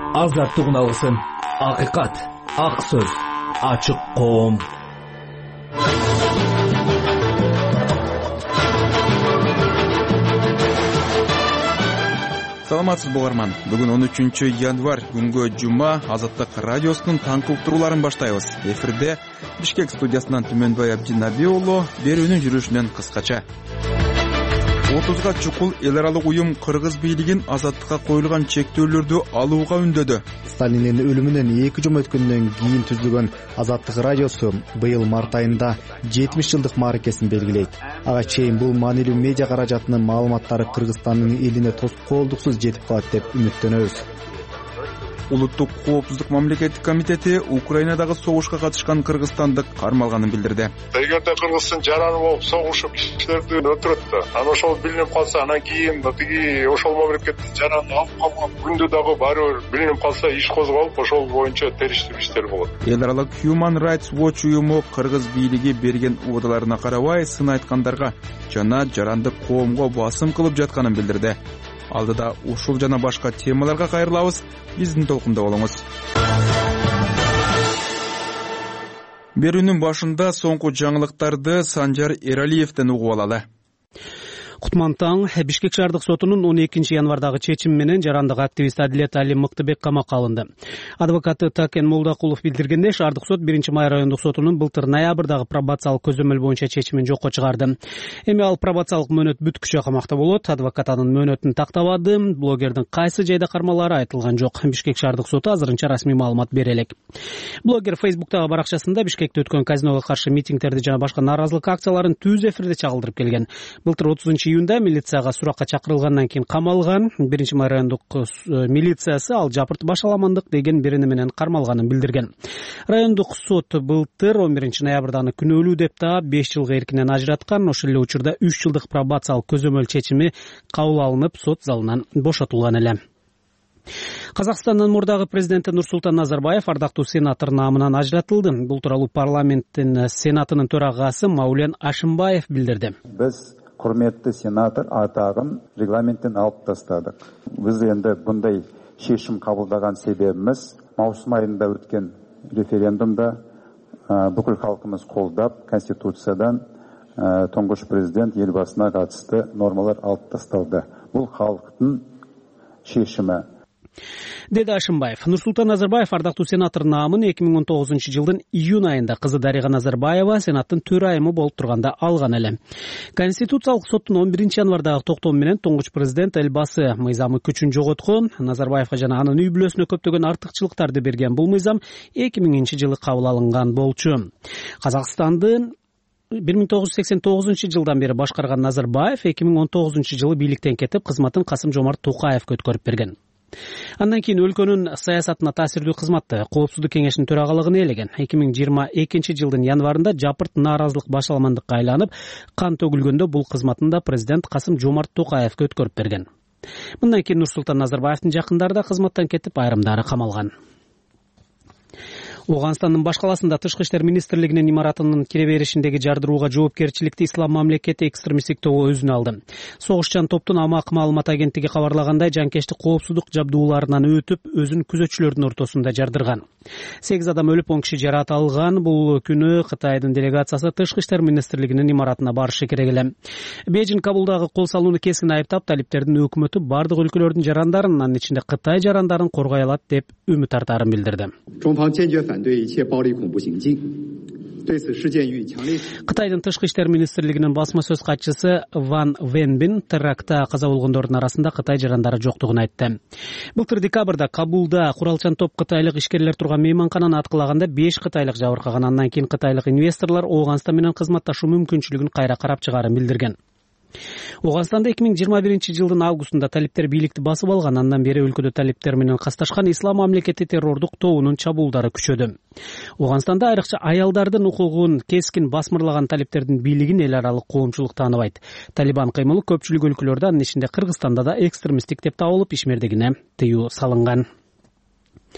Азаттығын алғысын. Ақиқат, ақ сөз, ашық қом. Саламатсыз боларман. Бүгін 13 январь күнгө жума Азаттык радиосунун таңкы уктурууларын баштайбыз. Эфирде Бишкек студиясынан Түмөнбай Абдинаби уулу берүүнүн жүрүшүнөн кыскача. 30га чукул эл аралык уюм кыргыз бийлигин азаттыкка коюлган чектөөлөрдү алууга үндөдү. Сталиндин өлүмүнөн 2 жума өткөндөн кийин түзүлгөн Азаттык радиосу быйыл март айында 70 жылдык мааракесин белгилейт. Ага чейин бул маанилүү медиа каражатынын маалыматтары Кыргызстандын элине тоскоолдуксуз жетип калат деп үмүттөнөбүз. Улуттук коопсуздук мамлекеттик комитети Украинадагы согушка катышкан кыргызстандык кармалганын билдирди. Эгерде Кыргыздын жараны болуп согушуп кишилерди өлтүрөт да, анан ошол билинип калса, анан кийин тиги ошол мамлекеттин жараны алып калган күндө дагы баары бир билинип калса, иш козголуп, ошол боюнча териштүү иштер болот. Эл аралык Human Rights Watch уюму кыргыз бийлиги берген убадаларына карабай сын айткандарга жана жаранды коомго басым кылып жатканын билдирди. Алдыда ушул жана башка темаларга кайрылабыз. Биздин толкунда болуңуз. Берүүнүн башында соңку жаңылыктарды Санжар Эралиевден угуп алалы. Кутман таң. Бишкек шаардык сотунун 12 январдагы чечими менен жарандык активист Адилет Али Мыктыбек камакка алынды. Адвокаты Такен Молдакулов билдиргендей, шаардык сот 1-май райондук сотунун былтыр ноябрдагы пробациялык көзөмөл боюнча чечимин жокко чыгарды. Эми ал пробациялык мөөнөт бүткүчө камакта болот. Адвокат анын мөөнөтүн тактабады. Блогердин кайсы жайда кармалары айтылган жок. Бишкек шаардык соту азырынча расмий маалымат бере элек. Блогер Фейсбуктагы баракчасында Бишкекте өткөн казиного каршы митингдерди жана башка нааразылык акцияларын түз эфирде чагылдырып келген. Былтыр 30-июнда милицияга суракка чакырылгандан кийин камалган. 1-май райондук милициясы ал жапырт башаламандык деген берени менен кармалганын билдирген. Райондук сот былтыр 11-ноябрда аны күнөөлүү деп таап 5 жылга эркинен ажыраткан. Ошол эле учурда 3 жылдык пробациялык көзөмөл чечими кабыл алынып, сот залынан бошотулган эле. Казакстандын мурдагы президенти Нурсултан Назарбаев ардактуу сенатор наамынан ажыратылды. Бул тууралуу парламенттин сенатынын төрагасы Маулен Ашимбаев билдирди. Биз құрметті сенатор атағын регламенттен алып тастадық. Біз енді бұндай шешім қабылдаған себебіміз маусым айында өткен референдумда бүкіл халқымыз қолдап Конституциядан тұңғыш президент елбасына қатысты нормалар алып тасталды. Бұл халықтың шешімі. Деди Ашимбаев. Нурсултан Назарбаев ардактуу сенатор наамын 2019 июнь айында кызы Дарига Назарбаева сенаттын төрайымы болуп турганда алган эле. Конституциялык соттун 11 январдагы токтому менен туңгуч президент элбасы мыйзамы күчүн жоготкон. Назарбаевга жана анын үй бүлөсүнө көптөгөн артыкчылыктарды берген бул мыйзам 2000-жылы кабыл алынган болчу. Казакстандын 1989 жылдан бери башкарган Назарбаев 2019 жылы бийликтен кетип, кызматын Касым-Жомарт Токаевге өткөрүп берген. Андан кийин өлкөнүн саясатына таасирдүү кызматты Коопсуздук кеңешинин төрагалыгын ээлеген. 2022 жылдын январында жапырт нааразылык башаламандыкка айланып, кан төгүлгөндө бул кызматын да президент Касым-Жомарт Токаевге өткөрүп берген. Мындан кийин Нурсултан Назарбаевдин жакындары да кызматтан кетип, айрымдары камалган. Оганстандын баш каласында Тышкы иштер министрлигинин имаратынын кире беришиндеги жардырууга жоопкерчиликти Ислам мамлекети экстремисттик тобу өзүнө алды. Согушчан топтун Амак маалымат агенттиги кабарлагандай, жанкештик коопсуздук жабдууларынан өтүп, өзүн күзөтчүлөрдүн ортосунда жардырган. 8 адам өлүп, 10 киши жаракат алган. Бул күнү Кытайдын делегациясы Тышкы иштер министрлигинин имаратына барышы керек эле. Бейжин Кабулдагы кол салууну кескин айыптап, талиптердин өкмөтү бардык өлкөлөрдүн жарандарын, анын ичинде Кытай жарандарын коргой алат деп үмүт артаарын билдирди. Кытайдын Тышкы иштер министрлигинин басма сөз катчысы Ван Венбин терактта каза болгондордун арасында Кытай жарандары жоктугун айтты. Былтыр декабрда Кабулда куралчан топ кытайлык ишкерлер турган мейманкананы аткылаганда 5 кытайлык жабыркаган. Андан кийин кытайлык инвесторлор Оганстан менен кызматташуу мүмкүнчүлүгүн кайра карап чыгаарын билдирген. Оганстанда 2021 жылдын августунда талиптер бийликти басып алган. Андан бери өлкөдө талиптер менен касташкан Ислам мамлекети террордук тобунун чабуулдары күчөдү. Оганстанда айрыкча аялдардын укугун кескин басмырлаган талиптердин бийлигин эл аралык коомчулук тааныбайт. Талибан кыймылы көпчүлүк өлкөлөрдө, анын ичинде Кыргызстанда да экстремисттик деп табылып, ишмердигине тыюу салынган.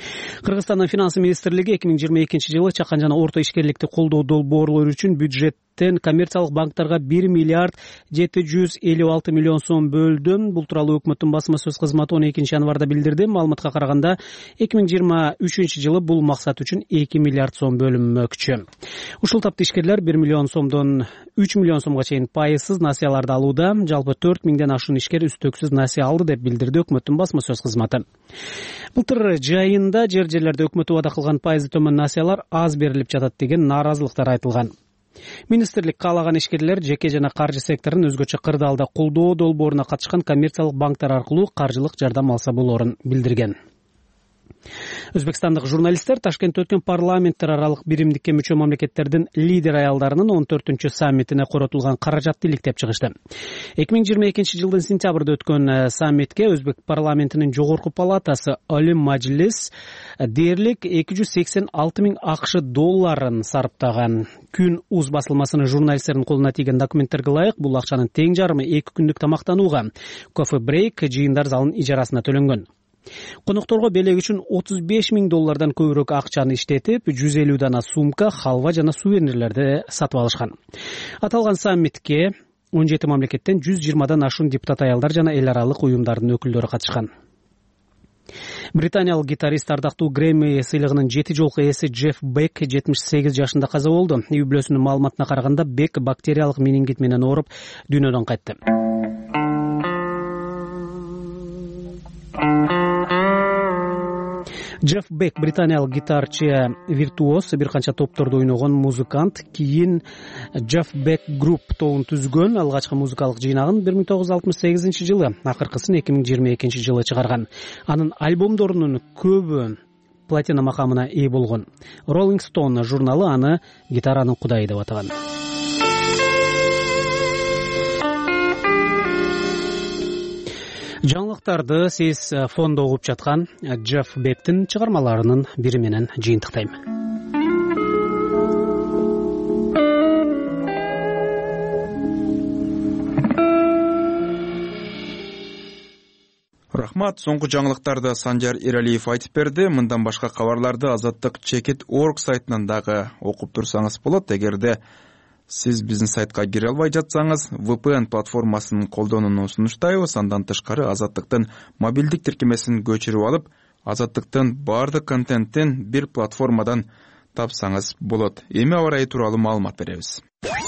Кыргызстандын финансы министрлиги 2022 жылы чакан жана орто ишкерликти колдоо долбоорлору үчүн бюджет комитеттен коммерциялык банктарга 1 миллиард 756 миллион сом бөлдү. Бул тууралуу өкмөттүн басма сөз кызматы 12 январда билдирди. Маалыматка караганда 2023 жылы бул максат үчүн 2 миллиард сом бөлүнмөкчү. Ушул тапта ишкерлер 1 миллион сомдон 3 миллион сомго чейин пайызсыз насыяларды алууда. Жалпы 4 миңден ашуун ишкер үстөксүз насыя алды деп билдирди өкмөттүн басма сөз кызматы. Былтыр жайында жерлерде өкмөт убада кылган пайызы төмөн насыялар аз берилип жатат деген нааразылыктар айтылган. Министрлик каалаган ишкерлер жеке жана каржы секторун өзгөчө кырдаалда колдоо долбооруна катышкан коммерциялык банктар аркылуу каржылык жардам алса болоорун билдирген. Өзбекстандык журналисттер Ташкентте өткөн парламенттер аралык биримдикке мүчө мамлекеттердин лидер аялдарынын 14-чү саммитине коротулган каражатты иликтеп чыгышты. 2022 жылдын сентябрда өткөн саммитке Өзбек парламентинин жогорку палатасы Олим Majlis дээрлик 286 миң АКШ долларын сарптаган. Күн уз басылмасынын журналисттердин колуна тийген документтерге ылайык бул акчанын тең жарымы 2 күндүк тамактанууга, кофе брейк, жыйындар залынын ижарасына төлөнгөн. Конокторго белек үчүн 35 миң доллардан көбүрөөк акчаны иштетип, 150 дана сумка, халва жана сувенирлерди сатып алышкан. Аталган саммитке 17 мамлекеттен 120дан ашуун депутат аялдар жана эл аралык уюмдардын өкүлдөрү катышкан. Британиялык гитарист ардактуу Грэмми сыйлыгынын 7 жолку ээси Джефф Бек 78 жашында каза болду. Үй бүлөсүнүн маалыматына караганда Бек бактериялык менингит менен ооруп дүйнөдөн кайтты. Джефф Бек британиялык гитарчы, виртуоз, бир канча топтордо ойногон музыкант. Кийин Джефф Бек Group тобун түзгөн. Алгачкы музыкалык жыйнагын 1968 жылы, акыркысын 2022 жылы чыгарган. Анын альбомдорунун көбү платина макамына ээ болгон. Rolling Stone журналы аны гитаранын кудайы деп атаган. Жаңылыктарды сиз фондо угуп жаткан Джефф Бектин чыгармаларынын бири менен жыйынтыктайм. Рахмат, соңку жаңылыктарды Санжар Эралиев айтып берди. Мындан башка кабарларды Азаттык.org сайтынан дагы окуп турсаңыз болот. Эгерде сиз биздин сайтка кире албай жатсаңыз, VPN платформасын колдонууну сунуштайбыз. Андан тышкары Азаттыктын мобилдик тиркемесин көчүрүп алып, Азаттыктын бардык контенттин бир платформадан тапсаңыз болот. Эми аба ырайы тууралуу маалымат беребиз.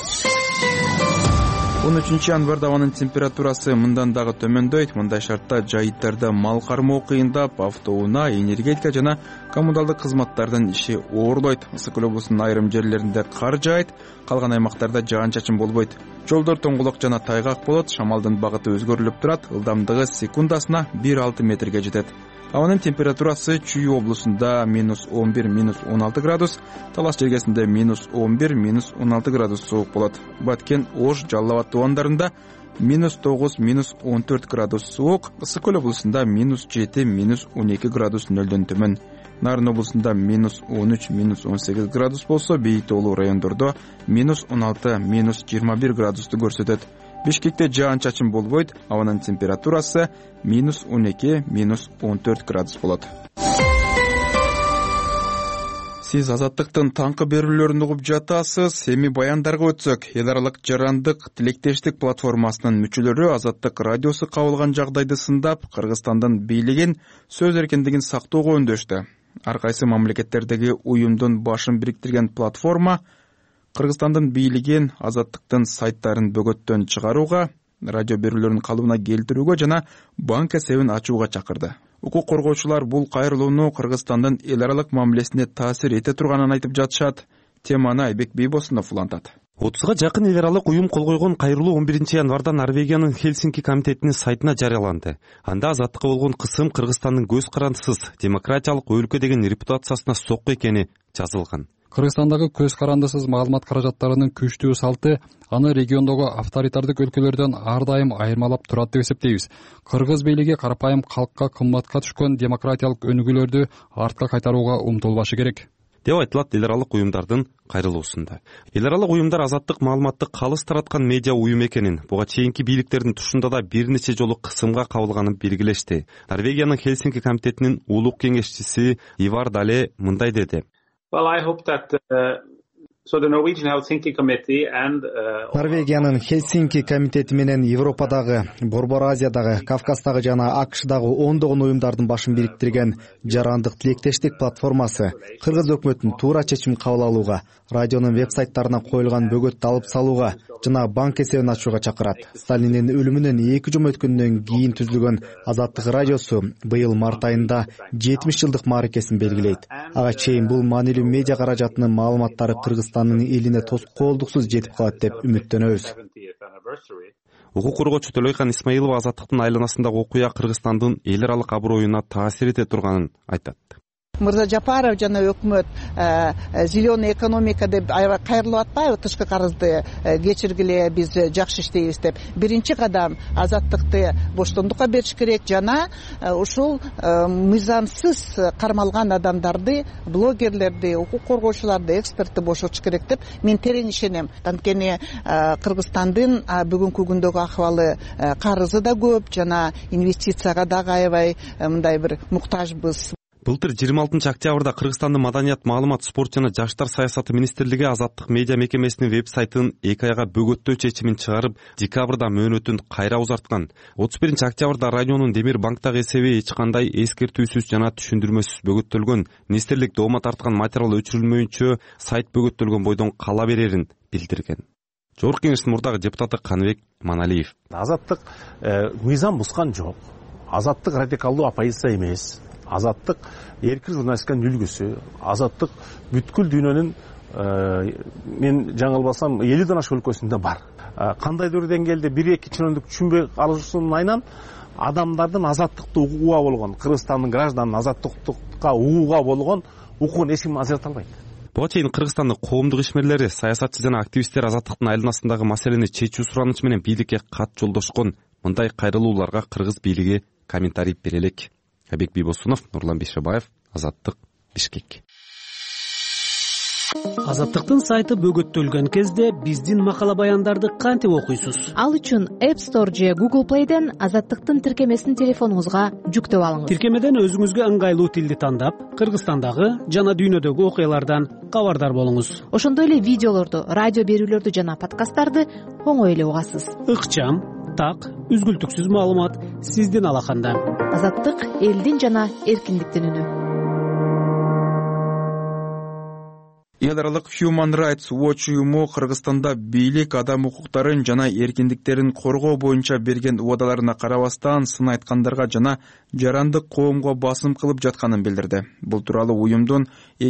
13 январда ауанын температурасы мындан дагы төмөндөйт. Мындай шартта жайыттарда мал кармоо кыйындап, автоунаа, энергетика жана коммуналдык кызматтардын иши оорлойт. Ысык көл облусунун айрым жерлеринде кар жаайт, калган аймактарда жаан-чачын болбойт. Жолдор тоңголок жана тайгак болот. Шамалдын багыты өзгөрүлүп турат. Ылдамдыгы секундасына 1,6 метрге жетет. Ауанын температурасы Чүй облусунда -11–16 градус, Талас жергесинде -11–16 градус суук болот. Баткен, Ош, Жалал Абад тубандарында -9–14 градус суук, Ысык көл облусунда -7–12 градус нөлдөн төмөн. Нарын облусунда -13–18 градус болсо, Бейит Олу райондордо -16–21 градусту көрсөтөт. Бишкекте жаан-чачын болбойт, ауанын температурасы -12–14 градус болот. Сиз Азаттыктын таңкы берүүлөрүн угуп жатасыз. Эми баяндарга өтсөк, эл аралык жарандык тилектештик платформасынын мүчөлөрү Азаттык радиосу кабылган жагдайды сындап, Кыргызстандын бийлигин сөз эркиндигин сактоого үндөштү. Ар кайсы мамлекеттердеги уюмдун башын бириктирген платформа Кыргызстандын бийлигин Азаттыктын сайттарын бөгөттөн чыгарууга, радио берүүлөрүн калыбына келтирүүгө жана банк эсебин ачууга чакырды. Укук коргоочулар бул кайрылууну Кыргызстандын эл аралык мамилесине таасир эте турганын айтып жатышат. Теманы Айбек Бейбосунов улантат. 30га жакын эл аралык уюм кол койгон кайрылуу 11 январда Норвегиянын Хельсинки комитетинин сайтына жарыяланды. Анда азаттыкка болгон кысым Кыргызстандын көз карандысыз демократиялык өлкө деген репутациясына сокку экени жазылган. Кыргызстандагы көз карандысыз маалымат каражаттарынын күчтүү салты аны региондогу авторитардык өлкөлөрдөн ар дайым айырмалап турат деп эсептейбиз. Кыргыз бийлиги карапайым калкка кымбатка түшкөн демократиялык өнүгүүлөрдү артка кайтарууга умтулбашы керек деп айтылат эл аралык уюмдардын кайрылуусунда. Эл аралык уюмдар азаттык маалыматты калыс тараткан медиа уюм экенин, буга чейинки бийликтердин тушунда да бир нече жолу кысымга кабылганын белгилешти. Норвегиянын Хельсинки комитетинин улук кеңешчиси Ивар Дале мындай деди. Well, I hope that Норвегиянын Хельсинки комитети менен Европадагы, Борбор Азиядагы, Кавказдагы жана АКШдагы ондогон уюмдардын башын бириктирген жарандык тилектештик платформасы кыргыз өкмөтүн туура чечим кабыл алууга, радионун веб-сайттарына коюлган бөгөттү алып салууга жана банк эсебин ачууга чакырат. Сталиндин өлүмүнөн 2 жума өткөндөн кийин түзүлгөн Азаттык радиосу быйыл март айында 70 жылдык мааракесин белгилейт. Ага чейин бул маанилүү медиа каражатынын маалыматтары Кыргызстандын элине тоскоолдуксуз жетип калат деп үмүттөнөбүз. Укук коргоочу Төлөйкан Исмаилова Азаттыктын айланасындагы окуя Кыргызстандын эл аралык аброюна таасир эте турганын айтат. Мырза Жапаров жана өкмөт зеленый экономика деп аябай кайрылып атпайбы, тышкы карызды кечиргиле, биз жакшы иштейбиз деп. Биринчи кадам азаттыкты боштондукка бериш керек жана ушул мыйзамсыз кармалган адамдарды, блогерлерди, укук коргоочуларды, экспертти бошотуш керек деп мен терең ишенем. Анткени Кыргызстандын бүгүнкү күндөгү акыбалы карызы да көп жана инвестицияга дагы аябай мындай бир муктажбыз. Былтыр 26 октябрда Кыргызстандын Маданият, маалымат, спорт жана жаштар саясаты министрлиги Азаттык медиа мекемесинин веб-сайтын 2 айга бөгөттөө чечимин чыгарып, декабрда мөөнөтүн кайра узарткан. 31 октябрда радионун Демир банктагы эсеби эч кандай эскертүүсүз жана түшүндүрмөсүз бөгөттөлгөн. Министрлик доoma тарткан материал өчүрүлмөйүнчө сайт бөгөттөлгөн бойдон кала берерин билдирген. Жогорку Кеңештин мурдагы депутаты Каныбек Маналиев. Азаттык мыйзам бускан жок. Азаттык радикалдуу оппозиция эмес. Азаттык эркин журналистиканын үлгүсү. Азаттык бүткүл дүйнөнүн мен жаңылбасам 50ден ашык өлкөсүндө бар. Кандайдыр деңгээлде 1-2 чынындык түшүнбөй калышуунун айынан адамдардын азаттыкты угууга болгон, Кыргызстандын гражданын азаттыкка угууга болгон укугун эч ким ажырата албайт. Буга чейин Кыргызстандын коомдук ишмерлери, саясатчы жана активисттер Азаттыктын айланасындагы маселени чечүү суранычы менен бийликке кат жолдошкон. Мындай кайрылууларга кыргыз бийлиги комментарий бере элек. Абек Бибосунов, Нурлан Бейшебаев, Азаттык, Бишкек. Азаттыктын сайты бөгөттөлгөн кезде биздин макала баяндарды кантип окуйсуз? Ал үчүн App Store же Google Play'ден Азаттыктын тиркемесин телефонуңузга жүктөп алыңыз. Тиркемеден өзүңүзгө ыңгайлуу тилди тандап, Кыргызстандагы жана дүйнөдөгү окуялардан кабардар болуңуз. Ошондой эле видеолорду, радио берүүлөрдү жана подкасттарды оңой эле угасыз. Ыкчам, так, үзгүлтүксүз маалымат сиздин алаканда. Азаттык элдин жана эркиндиктин үнү. Эл аралык Human Rights Watch уюму Кыргызстанда бийлик адам укуктарын жана эркиндиктерин коргоо боюнча берген убадаларына карабастан сын айткандарга жана жарандык коомго басым кылып жатканын билдирди. Бул тууралуу уюмдун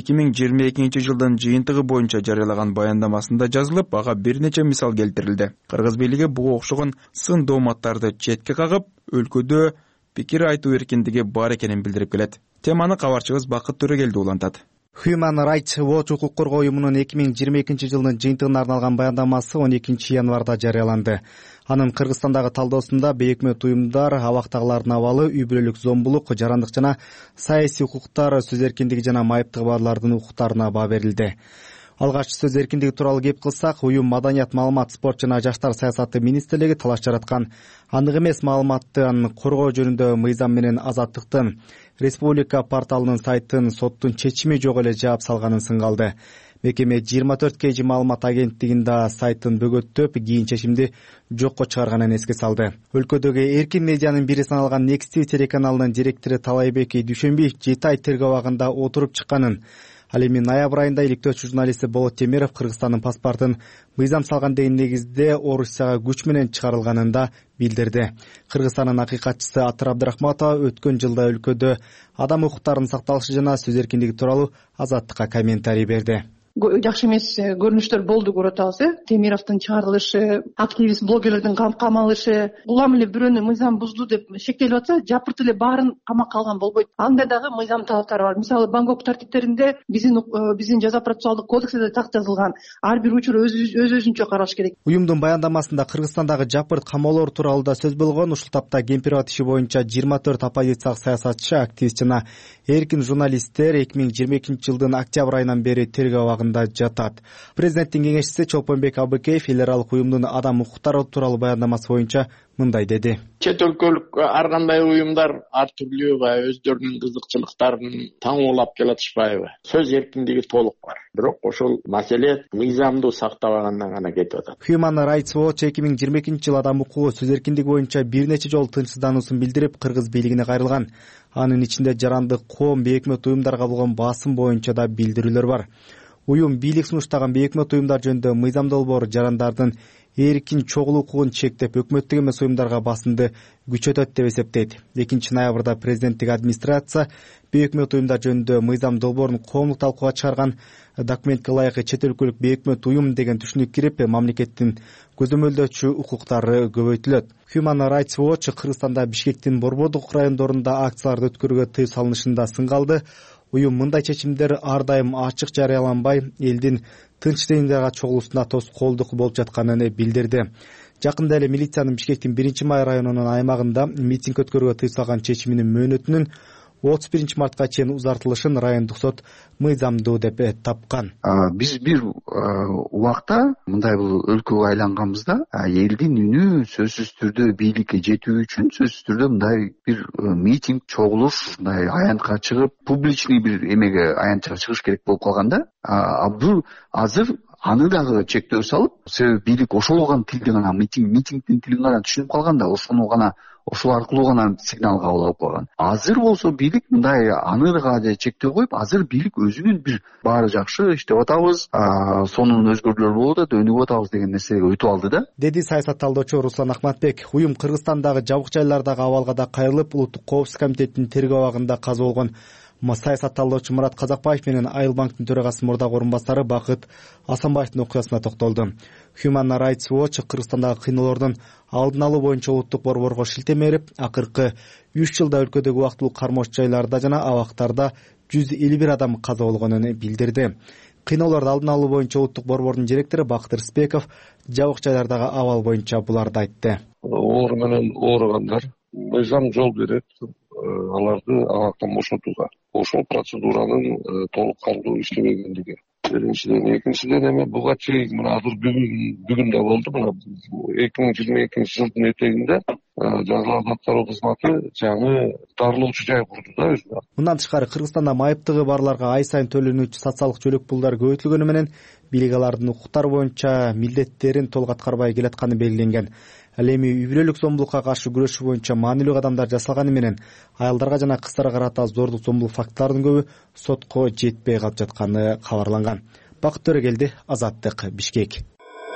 2022 жылдын жыйынтыгы боюнча жарыялаган баяндамасында жазылып, ага бир нече мисал келтирилди. Кыргыз бийлиги буга окшогон сын дооматтарды четке кагып, өлкөдө пикир айтуу эркиндиги бар экенин билдирип келет. Теманы кабарчыбыз Бакыт Төрөгелди улантат. Human Rights Watch укук коргоо уюмунун 2022 жылдын жыйынтыгына арналган баяндамасы 12 январда жарыяланды. Анын Кыргызстандагы талдоосунда бейөкмөт уюмдар абактагылардын абалы, үй-бүлөлүк зомбулук, жарандык жана саясий укуктар, сөз эркиндиги жана майыптыгы барлардын укуктарына баа берилди. Алгач сөз эркиндиги тууралуу кеп кылсак, уюм Маданият, маалымат, спорт жана жаштар саясаты министрлиги талаш жараткан анык эмес маалыматтын коргоо жөнүндө мыйзам менен Азаттыктын Республика порталынын сайтын соттун чечими жок эле жаап салганын сынга алды. Мекеме 24 KG маалымат агенттигинде сайтын бөгөттөп, кийин чечимди жокко чыгарганын эске салды. Өлкөдөгү эркин медианын бири саналган Next TV телеканалынын директору Талайбек Дүйшөнбиев 7 ай тергөө абагында отуруп чыкканын, ал эми ноябрь айында иликтөөчү журналисти Болот Темиров Кыргызстандын паспортун мыйзам салган деген негизде Орусияга күч менен чыгарылганын да билдирди. Кыргызстандын акыйкатчысы Атыр Абдрахматова өткөн жылда өлкөдө адам укуктарынын сакталышы жана сөз эркиндиги тууралуу Азаттыкка комментарий берди. Жакшы эмес көрүнүштөр болду, көрө атабыз. Темировдун чыгарылышы, активист блогерлердин камакка алышы, улам эле бирөөнү мыйзам бузду деп шектелип атса, жапырт эле баарын камакка алган болбойт. Анда дагы мыйзам талаптары бар. Мисалы, Бангкок тартиптеринде биздин жаза процессуалдык кодексте так жазылган. Ар бир учур өз-өзүнчө каралыш керек. Уюмдун баяндамасында Кыргызстандагы жапырт камоолор тууралуу да сөз болгон. Ушул тапта Кемпирова иши боюнча 24 оппозициялык саясатчы, активист жана эркин журналисттер 2022 жылдын октябрь айынан бери тергөө аймагында жатат. Президенттин кеңешчиси Чолпонбек Абыкеев эл аралык уюмдун адам укуктары тууралуу баяндамасы боюнча мындай деди. Чет өлкөлүк ар кандай уюмдар ар түрлүү баягы өздөрүнүн кызыкчылыктарын таңоолап келатышпайбы? Сөз эркиндиги толук бар. Бирок ошол маселе мыйзамды сактабагандан гана кетип атат. Human Rights Watch 2022-жылы адам укугу сөз эркиндиги боюнча бир нече жолу тынчсыздануусун билдирип, кыргыз бийлигине кайрылган. Анын ичинде жарандык коом, бейөкмөт уюмдарга болгон басым боюнча да билдирүүлөр бар. Уюм бийлик сунуштаган бейөкмөт уюмдар жөнүндө мыйзам долбоору жарандардын эркин чогулуу укугун чектеп, өкмөттүк эмес уюмдарга басымды күчөтөт деп эсептейт. 2-ноябрда президенттик администрация бейөкмөт уюмдар жөнүндө мыйзам долбоорун коомдук талкууга чыгарган. Документке ылайык чет өлкөлүк бейөкмөт уюм деген түшүнүк кирип, мамлекеттин көзөмөлдөөчү укуктары көбөйтүлөт. Human Rights Watch Кыргызстанда Бишкектин Борбордук райондорунда акцияларды өткөрүүгө тыюу салынышында сынгалды. Уюм мындай чечимдер ар дайым ачык жарыяланбай, элдин тынч жыйындарга чогулуусуна тоскоолдук болуп жатканын билдирди. Жакында эле милициянын Бишкектин 1-Май районунун аймагында митинг өткөрүүгө тыюу салган чечиминин мөөнөтүнүн 31-мартка чейин узартылышын райондук сот мыйзамдуу деп тапкан. Биз бир убакта мындай бул өлкөгө айланганбызда элдин үнү сөзсүз түрдө бийликке жетүү үчүн сөзсүз түрдө мындай бир митинг, чогулуш, мындай аянтка чыгып, публичный бир эмеге аянтка чыгыш керек болуп калганда, бул азыр аны дагы чектөө салып, себеби бийлик ошол гана тилди гана митингдин тилин гана түшүнүп калганда, ошол аркылуу гана сигнал кабыл алып калган. Азыр болсо бийлик мындай аныга да чектөө коюп, азыр бийлик өзүнүн бир баары жакшы иштеп атабыз, сонун өзгөрүүлөр болуп атат, өнүгүп атабыз деген нерсеге өтүп алды да. Деди саясат талдоочу Руслан Акматбек. Уюм Кыргызстандагы жабык жайлардагы абалга да кайрылып, улуттук коопсуздук комитетинин тергөө абагында каза болгон саясат талдоочу Мурат Казакбаев менен Айыл банктын төрагасы мурдагы орун басары Бакыт Асанбаевдин окуясына токтолду. Human Rights Watch Кыргызстандагы кыйноолордун алдын алуу боюнча улуттук борборго шилтеме берип, акыркы 3 жылда өлкөдөгү убактылуу кармош жайларда жана абактарда 151 адам каза болгонун билдирди. Кыйноолорду алдын алуу боюнча улуттук борбордун директору Бакыт Рысбеков жабык жайлардагы абал боюнча буларды айтты. Оору менен ооругандар мыйзам жол берет аларды абактан бошотууга. Ошол процедуранын толук кандуу иштебегендиги. Биринчиден, экинчиден эми буга чейин мына азыр бүгүн да болду. Мына 2022-жылдын этегинде жазаларды аткаруу кызматы жаңы дарылоочу жай курду да өзүнө. Мындан тышкары Кыргызстанда майыптыгы барларга ай сайын төлөнүүчү социалдык жөлөк пулдар көбөйтүлгөнү менен бийлик алардын укуктары боюнча милдеттерин толук аткарбай келатканы белгиленген. Ал эми үй бүлөлүк зомбулукка каршы күрөшүү боюнча маанилүү кадамдар жасалганы менен аялдарга жана кыздарга карата зордук зомбулук фактыларынын көбү сотко жетпей калып жатканы кабарланган. Бакыт Төрөгелди, Азаттык, Бишкек.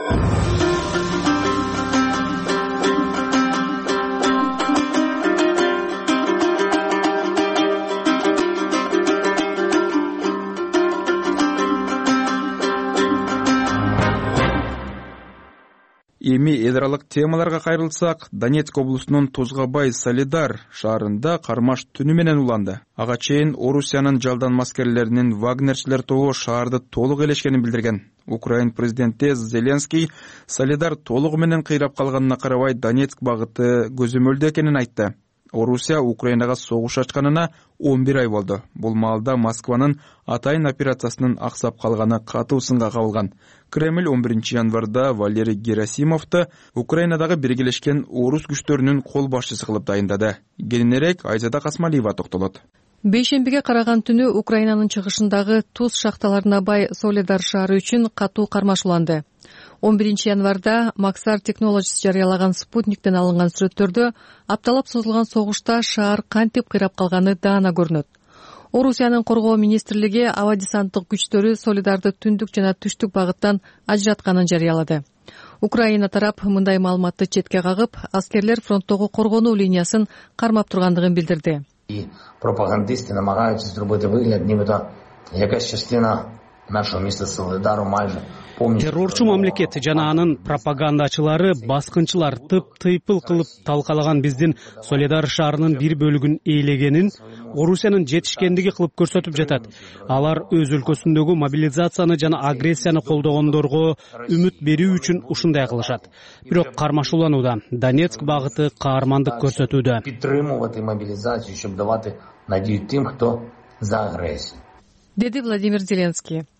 Эми эл аралык темаларга кайрылсак, Донецк облусунун Тузгабай Солидар шаарында кармаш түнү менен уланды. Ага чейин Орусиянын жалдан маскерлеринин вагнерчилер тобу шаарды толук элешкенин билдирген. Украин президенти Зеленский Солидар толугу менен кыйрап калганына карабай Донецк багыты көзөмөлдө экенин айтты. Орусия Украинага согуш ачканына 11 ай болду. Бул маалда Москванын атайын операциясынын аксап калганы катуу сынга кабылган. Кремль 11-январда Валерий Герасимовду Украинадагы биргелешкен орус күчтөрүнүн кол башчысы кылып дайындады. Кененирээк Айзада Касмалиева токтолот. Бейшембиге караган түнү Украинанын чыгышындагы туз шахталарына бай Солидар шаары үчүн катуу кармаш уланды. 11-январда Maxar Technologies жарыялаган спутниктен алынган сүрөттөрдө апталап созулган согушта шаар кантип кыйрап калганы даана көрүнөт. Орусиянын коргоо министрлиги аба десанттык күчтөрү Солидарды түндүк жана түштүк багыттан ажыратканын жарыялады. Украина тарап мындай маалыматты четке кагып, аскерлер фронттогу коргонуу линиясын кармап тургандыгын билдирди. Пропагандисти намагаються зробити вигляд, нібито якась частина нашого міста Солидару майже террорчу мамлекет жана анын пропагандачылары баскынчылар тыйпыл кылып талкалаган биздин Солидар шаарынын бир бөлүгүн ээлегенин Орусиянын жетишкендиги кылып көрсөтүп жатат. Алар өз өлкөсүндөгү мобилизацияны жана агрессияны колдогондорго үмүт берүү үчүн ушундай кылышат. Бирок кармашууланууда Донецк багыты каармандык көрсөтүүдө. Підтримувати мобилизацию, щоб давати надію тим, хто за агресію. Деди Владимир Зеленский.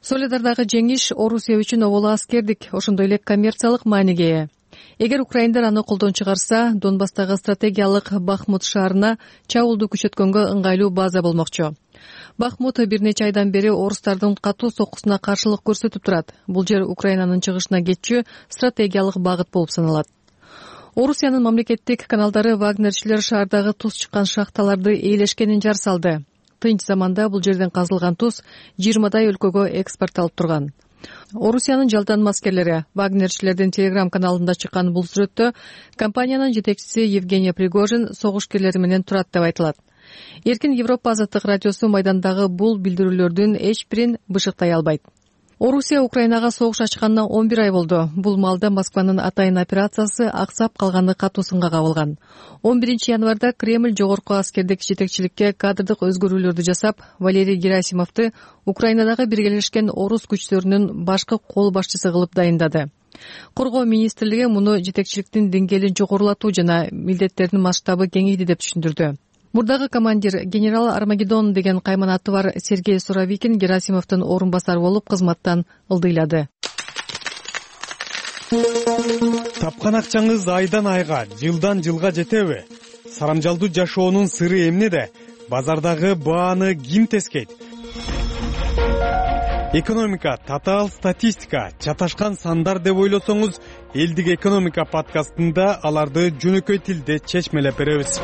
Соледардагы жеңиш Орусия үчүн оболо аскердик, ошондой эле коммерциялык мааниге ээ. Эгер украиндар аны колдон чыгарса, Донбасстагы стратегиялык Бахмут шаарына чабуулду күчөткөнгө ыңгайлуу база болмокчу. Бахмут бир нече айдан бери орустардын катуу соккусуна каршылык көрсөтүп турат. Бул жер Украинанын чыгышына кетчү стратегиялык багыт болуп саналат. Орусиянын мамлекеттик каналдары вагнерчилер шаардагы туз чыккан шахталарды ээлешкенин жар салды. Тынч заманда бул жерден казылган туз 20дай өлкөгө экспортталып турган. Орусиянын жалданма аскерлери вагнерчилердин телеграм каналында чыккан бул сүрөттө компаниянын жетекчиси Евгений Пригожин согуш-керлери менен турат деп айтылат. Эркин Европа азаттык радиосу майдандагы бул билдирүүлөрдүн эч бирин бышыктай албайт. Орусия Украинага согуш ачканына 11 ай болду. Бул маалда Москванын атайын операциясы аксап калганы катуу сынга кабылган. 11 январда Кремль жогорку аскердик жетекчиликке кадрдык өзгөрүүлөрдү жасап, Валерий Герасимовду Украинадагы биргелешкен орус күчтөрүнүн башкы кол башчысы кылып дайындады. Коргоо министрлиги муну жетекчиликтин деңгээлин жогорулатуу жана милдеттердин масштабы кеңейди деп түшүндүрдү. Мурдагы командир генерал Армагеддон деген кайманаты бар Сергей Суровикин Герасимовдун орун басары болуп кызматтан ылдыйлады. Тапкан акчаңыз айдан айга, жылдан жылга жетеби? Сарамжалдуу жашоонун сыры эмнеде? Базардагы бааны ким тескейт? Экономика, татаал статистика, чаташкан сандар деп ойлосоңуз, Элдик экономика подкастында аларды жөнөкөй тилде чечмелеп беребиз.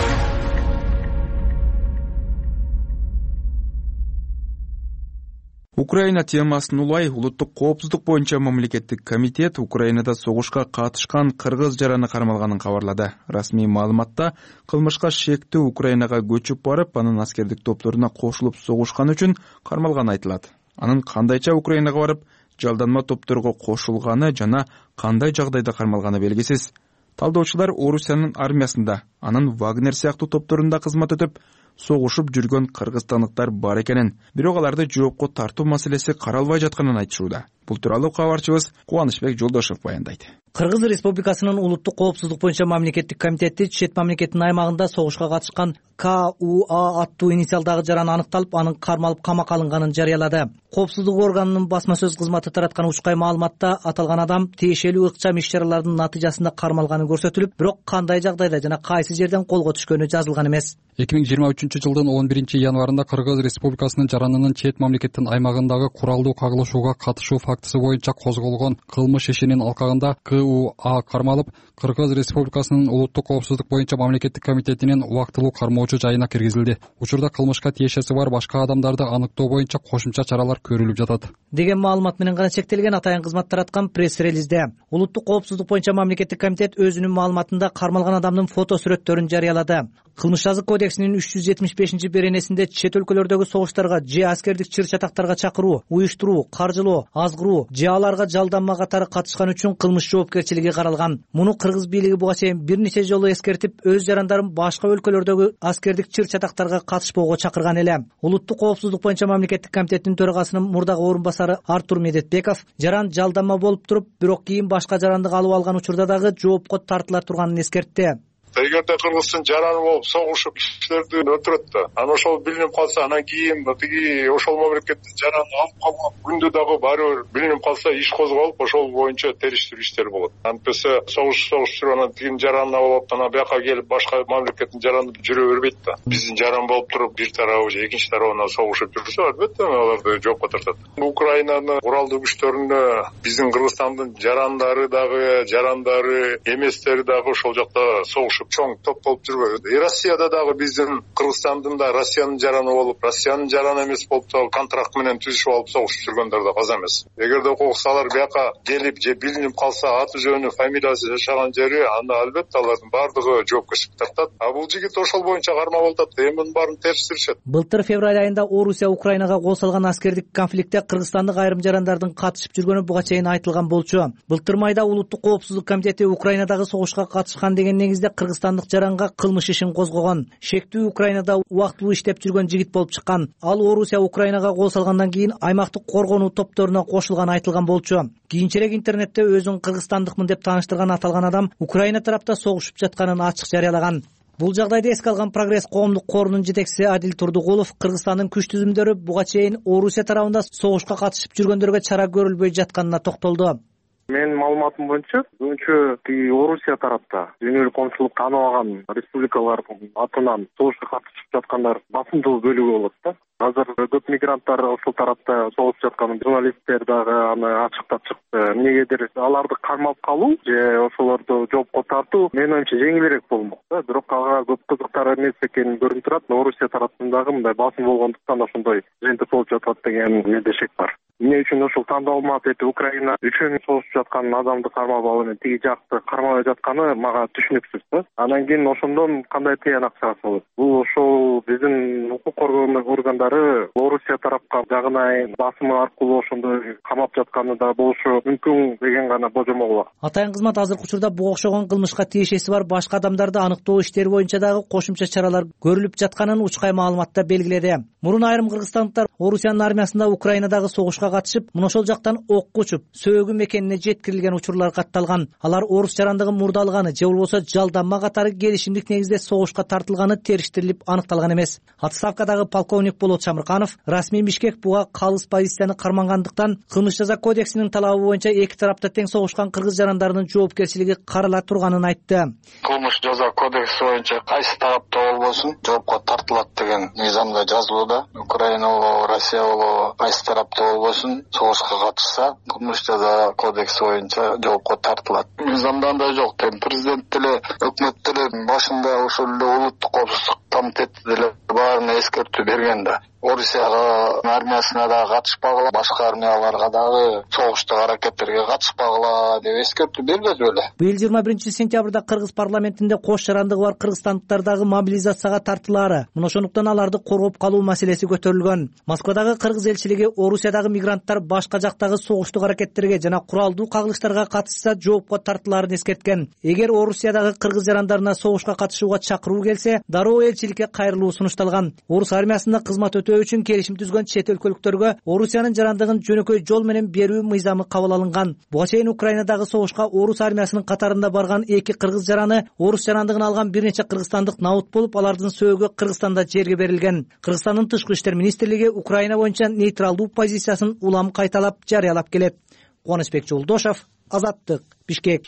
Украина темасын улай улуттук коопсуздук боюнча мамлекеттик комитет Украинада согушка катышкан кыргыз жараны кармалганын кабарлады. Расмий маалыматта кылмышка шектүү Украинага көчүп барып, анын аскердик топторуна кошулуп согушкан үчүн кармалганы айтылат. Анын кандайча Украинага барып, жалданма топторго кошулганы жана кандай жагдайда кармалганы белгисиз. Талдоочулар Орусиянын армиясында, анын Вагнер сыяктуу топторунда кызмат өтүп, согушуп жүргөн кыргызстандыктар бар экенин, бирок аларды жоопко тартуу маселеси каралбай жатканын айтышууда. Бул тууралуу кабарчыбыз Кубанычбек Жолдошев баяндайт. Кыргыз Республикасынын улуттук коопсуздук боюнча мамлекеттик комитети чет мамлекеттин аймагында согушка катышкан КУА аттуу инициалдагы жаран аныкталып, анын кармалып камакка алынганын жарыялады. Коопсуздук органынын басма сөз кызматы тараткан учкай маалыматта аталган адам тиешелүү ыкчам иш-чаралардын натыйжасында кармалганы көрсөтүлүп, бирок кандай жагдайда жана кайсы жерден колго түшкөнү жазылган эмес. 2023-жылдын 11 январында Кыргыз Республикасынын жаранынын чет мамлекеттин аймагындагы куралдуу кагылышууга катышуу фактысы боюнча козголгон кылмыш ишинин алкагында КУА кармалып, Кыргыз Республикасынын улуттук коопсуздук боюнча мамлекеттик комитетинин убактылуу кармоочу жайына киргизилди. Учурда кылмышка тиешеси бар башка адамдарды аныктоо боюнча кошумча чаралар көрүлүп жатат деген маалымат менен гана чектелген атайын кызмат тараткан пресс-релизде. Улуттук коопсуздук боюнча мамлекеттик комитет өзүнүн маалыматында кармалган адамдын фото сүрөттөрүн жарыялады. Кылмыш жазык кодексинин 375-беренесинде чет өлкөлөрдөгү согуштарга же аскердик чыр-чатактарга чакыруу, уюштуруу, каржылоо, азгыруу же аларга жалданма катары катышкан үчүн кылмыш жоопкерчилиги каралган. Муну кыргыз бийлиги буга чейин бир нече жолу эскертип, өз жарандарын башка өлкөлөрдөгү аскердик чыр-чатактарга катышпоого чакырган эле. Улуттук коопсуздук боюнча мамлекеттик комитеттин төрагасынын мурдагы орун басары Артур Медетбеков жаран жалданма болуп туруп, бирок кийин башка жарандык алып алган учурда дагы жоопко тартыла турганын эскертти. Эгерде кыргыздын жараны болуп согушуп кишилерди өлтүрөт да, анан ошол билинип калса, анан кийин тиги ошол мамлекеттин жараны алып калган күндө дагы баары бир билинип калса иш козголуп, ошол боюнча териштирүү иштери болот. Антпесе согуш жүрүп анан тигинин жаранын алып анан бияка келип башка мамлекеттин жараны жүрө бербейт да. Биздин жаран болуп туруп бир тарабы же экинчи тарабына согушуп жүрсө, албетте аларды жоопко тартат. Украинанын куралдуу күчтөрүнө биздин Кыргызстандын жарандары эместери дагы ошол жакта согуш чоң топ болуп жүрбөйбү. Россияда дагы биздин Кыргызстандын да Россиянын жараны болуп, Россиянын жараны эмес болуп дагы контракт менен түзүшүп алып согушуп жүргөндөр да аз эмес. Эгерде коксалар бияка келип же билинип калса, аты жөнү, фамилиясы, жашаган жери, анда албетте алардын баардыгы жоопкерчиликке тартат. А бул жигит ошол боюнча кармалып атат. Эми мунун баарын териштиришет. Былтыр февраль айында Орусия Украинага кол салган аскердик конфликтте кыргызстандык айрым жарандардын катышып жүргөнү буга чейин айтылган болчу. Былтыр майда улуттук коопсуздук комитети Украинадагы согушка катышкан деген негизде кыргызстандык жаранга кылмыш ишин козгогон. Шектүү Украинада убактылуу иштеп жүргөн жигит болуп чыккан. Ал Орусия Украинага кол салгандан кийин аймактык коргонуу топторуна кошулганы айтылган болчу. Кийинчерээк интернетте өзүн кыргызстандыкмын деп тааныштырган аталган адам Украина тарапта согушуп жатканын ачык жарыялаган. Бул жагдайды эске алган Прогресс коомдук корунун жетекчиси Адил Турдугулов Кыргызстандын күч түзүмдөрү буга чейин Орусия тарабында согушка катышып жүргөндөргө чара көрүлбөй жатканына токтолду. Менин маалыматым боюнча бүгүнчө тиги Орусия тарапта дүйнөлүк коомчулук тааныбаган республикалардын атынан согушка катышып жаткандар басымдуу бөлүгү болот да. Азыр көп мигранттар ошол тарапта согушуп жаткан журналисттер дагы аны ачыктап чыкты. Эмнегедир аларды кармап калуу же ошолорду жоопко тартуу менин оюмча жеңилирээк болмок да. Бирок ага көп кызыктар эмес экени көрүнүп турат. Орусия тарапындагы мындай басым болгондуктан ошондой жыйынтык болуп жатат деген менде шек бар. Эмне үчүн ошол тандалмап Украина үчүн согушуп жаткан адамды кармап алып эми тиги жакты кармабай жатканы мага түшүнүксүз да. Анан кийин ошондон кандай тыянак чыгат болот? Бул ошол биздин укук коргоо органдары Орусия тарапка жагынайын басымы аркылуу ошондой камап жатканы да болушу мүмкүн деген гана божомол бар. Атайын кызмат азыркы учурда буга окшогон кылмышка тиешеси бар башка адамдарды аныктоо иштери боюнча дагы кошумча чаралар көрүлүп жатканын учкай маалыматта белгиледи. Мурун айрым кыргызстандыктар Орусиянын армиясында Украинадагы согушка катышып, мына ошол жактан окко учуп, сөөгү мекенине жеткирилген учурлар катталган. Алар орус жарандыгын мурдалганы же болбосо жалданма катары келишимдик негизде согушка тартылганы териштирилип аныкталган эмес. Отставкадагы полковник Болот Шамырканов расмий Бишкек буга калыс позицияны кармангандыктан кылмыш жаза кодексинин талабы боюнча эки тарапта тең согушкан кыргыз жарандарынын жоопкерчилиги карала турганын айтты. Кылмыш жаза кодекси боюнча кайсы тарапта болбосун жоопко тартылат деген мыйзамда жазылууда. Украина болобу, Россия болобу, кайсы тарапта болбосун согушка катышса, кылмыш жаза кодекси боюнча жоопко тартылат. Мыйзамда андай жок. Президент деле, өкмөт деле башында ошол эле улуттук коопсуздук комитети деле баарына эскертүү берген да. Орусияга армиясына да катышпагыла, башка армияларга дагы согуштук аракеттерге катышпагыла деп эскертүү бербеди беле. Быйыл 21-сентябрда Кыргыз парламентинде кош жарандыгы бар кыргызстандыктардагы мобилизацияга тартылаары, мына ошондуктан аларды коргоп калуу маселеси көтөрүлгөн. Москвадагы кыргыз элчилиги Орусиядагы мигранттар башка жактагы согуштук аракеттерге жана куралдуу кагылыштарга катышса жоопко тартылаарын эскерткен. Эгер Орусиядагы кыргыз жарандарына согушка катышууга чакыруу келсе, дароо элчиликке кайрылуу сунушталган. Орус армиясында кызмат үчүн келишим түзгөн чет өлкөлүктөргө Орусиянын жарандыгын жөнөкөй жол менен берүү мыйзамы кабыл алынган. Буга чейин Украинадагы согушка орус армиясынын катарында барган эки кыргыз жараны орус жарандыгын алган бир нече кыргызстандык наут болуп, алардын сөөгү Кыргызстанда жерге берилген. Кыргызстандын тышкы иштер министрлиги Украина боюнча нейтралдуу позициясын улам кайталап жарыялап келет. Кубанычбек Жолдошов, Азаттык, Бишкек.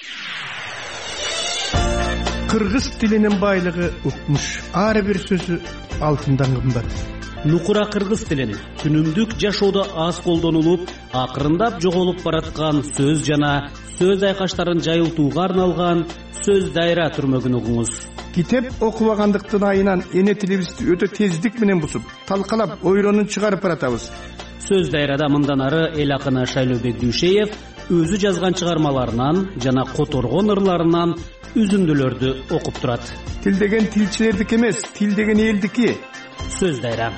Кыргыз тилинин байлыгы укмуш. Ар бир сөзү алтындан кымбат. Нукура кыргыз тилин күнүмдүк жашоодо аз колдонулуп, акырындап жоголуп бараткан сөз жана сөз айкаштарын жайылтууга арналган сөз дайра түрмөгүн угуңуз. Китеп окубагандыктын айынан эне тилибизди өтө тездик менен бусуп, талкалап, ойронун чыгарып баратабыз. Сөз дайрада мындан ары эл акыны Шайлообек Дүйшеев өзү жазган чыгармаларынан жана которгон ырларынан үзүндүлөрдү окуп турат. Тил деген тилчилердики эмес, тил деген элдики. Сөз дайра.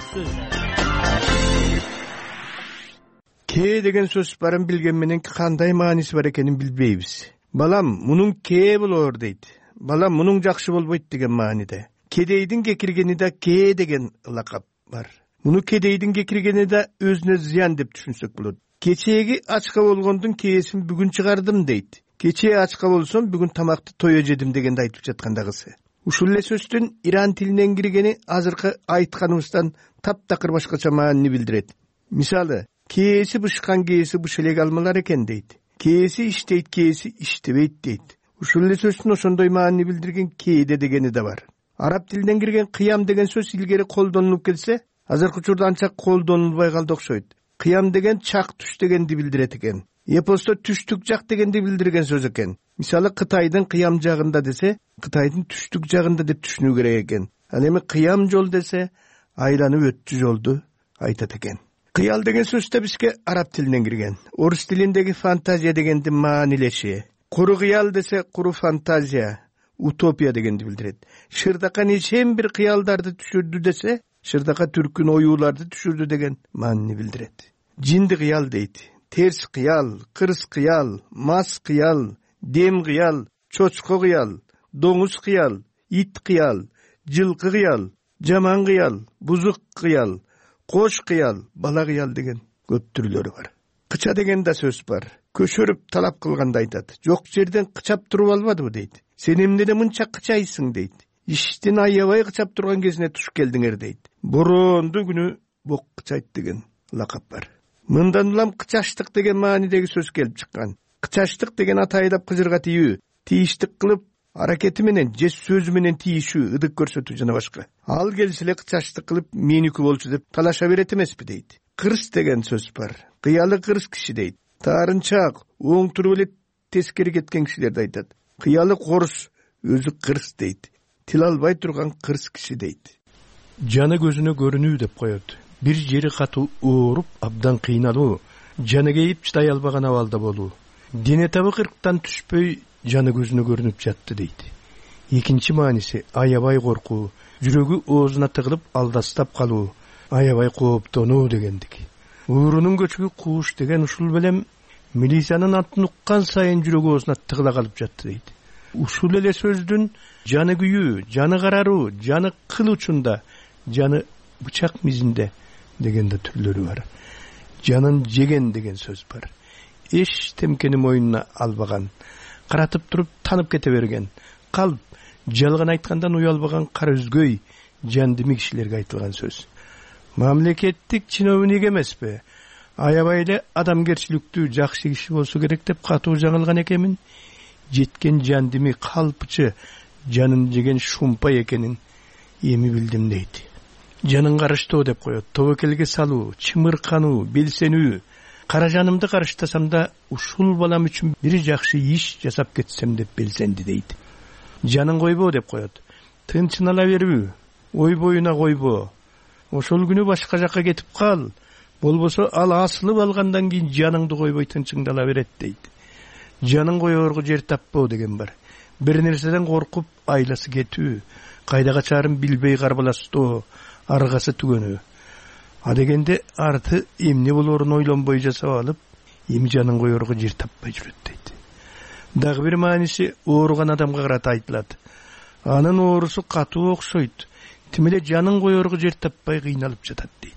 Ке деген сөз барын билген менен кандай мааниси бар экенин билбейбиз. Балам, мунун ке болор дейт. Балам, мунун жакшы болбойт деген мааниде. Кедейдин кекиргени да ке деген лакап бар. Муну кедейдин кекиргени да өзүнө зыян деп түшүнсөк болот. Кечеги ачка болгондун кээсин бүгүн чыгардым дейт. Кечээ ачка болсом бүгүн тамакты тое жедим дегенди айтып жаткандагысы. Ушул эле сөздүн иран тилинен киргени азыркы айтканыбыздан таптакыр башкача маанини билдирет. Мисалы, кээси бышкан кээси быш элек алмалар экен дейт. Кээси иштейт, кээси иштебейт дейт. Ушул эле сөздүн ошондой маанини билдирген кээде дегени да бар. Араб тилинен кирген кыям деген сөз илгери колдонулуп келсе, азыркы учурда анча колдонулбай калды окшойт. Кыям деген чак түш дегенди билдирет экен. Эпосто түштүк жак дегенди билдирген сөз экен. Мисалы, Кытайдын кыям жагында десе, Кытайдын түштүк жагында деп түшүнүү керек экен. Ал эми кыям жол десе, айланып өттү жолду айтат экен. Кыял деген сөз да бизге араб тилинен кирген. Орус тилиндеги фантазия дегенди маанилеши. Куру кыял десе, куру фантазия, утопия дегенди билдирет. Шырдака нечен бир кыялдарды түшүрдү десе, шырдака түркүн оюуларды түшүрдү деген маанини билдирет. Жинди кыял дейт. Терс кыял, кырс кыял, мас кыял, дем кыял, чочко кыял, доңуз кыял, ит кыял, жылкы кыял, жаман кыял, бузук кыял, кош кыял, бала кыял деген көп түрлөрү бар. Кыча деген да сөз бар. Көшөрүп талап кылганда айтат. Жок жерден кычап туруп албадыбы дейт. Сен эмнеде мынча кычайсың дейт. иштин аябай кычап турган кезине туш келдиңер дейт. Боронду күнү бок кычайт деген лакап бар. Мындан улам кычаштык деген маанидеги сөз келип чыккан. Кычаштык деген аты айдап кыжырга тийүү, тийиштик кылып аракети менен же сөзү менен тийишүү, ыдык көрсөтүү жана башка. Ал келсе эле кычаштык кылып меники болчу деп талаша берет эмеспи дейт. Кырс деген сөз бар. Кыялы кырс киши дейт. Таарынчаак оң туруп эле тескери кеткен кишилерди айтат. Кыялы корус өзү кырс дейт. Тил албай турган кырс киши дейт. Жаны көзүнө көрүнүү деп коет. Бир жери катуу ооруп, абдан кыйналуу, жаны кейип чыдай албаган абалда болуу. Дене табы кырктан түшпөй жаны көзүнө көрүнүп жатты дейт. Экинчи мааниси аябай коркуу, жүрөгү оозуна тыгылып алдастап калуу, аябай кооптонуу дегендик. Уурунун көчүгү кууш деген ушул белем милициянын атын уккан сайын жүрөгү оозуна тыгыла калып жатты дейт. Ушул эле сөздүн жаны күйүү, жаны караруу, жаны кыл учунда, жаны бычак мизинде дегенде түрлөрү бар. Жанын жеген деген сөз бар. Эч темкени мойнуна албаган, каратып туруп танып кете берген, калп, жалган айткандан уялбаган кара үзгөй, жандими кишилерге айтылган сөз. Мамлекеттик чиновник эмеспи, аябай эле адамгерчиликтүү жакшы киши болсо керек деп катуу жаңылган экенмин. Жеткен жандими калпчы, жанын жеген шумпа экенин эми билдим дейт. Жанын карыштоо деп коет. Тобокелге салуу, чымыркануу, белсенүү. Кара жанымды карыштасам да ушул балам үчүн бир жакшы иш жасап кетсем деп белсенди дейт. Жанын койбоо деп коет. Тынчын ала берүү, ой боюна койбоо. Ошол күнү башка жакка кетип кал. Болбосо ал асылып алгандан кийин жаныңды койбой тынчыңды ала берет дейт. Жанын коерго жер таппоо деген бар. Бир нерседен коркуп айласы кетүү, кайда качаарын билбей карбаластоо, аргасы түгөнүү. А дегенде арты эмне болоорун ойлонбой жасап алып, эми жанын коерго жер таппай жүрөт дейт. Дагы бир мааниси ооруган адамга карата айтылат. Анын оорусу катуу окшойт. Тим эле жанын коерго жер таппай кыйналып жатат дейт.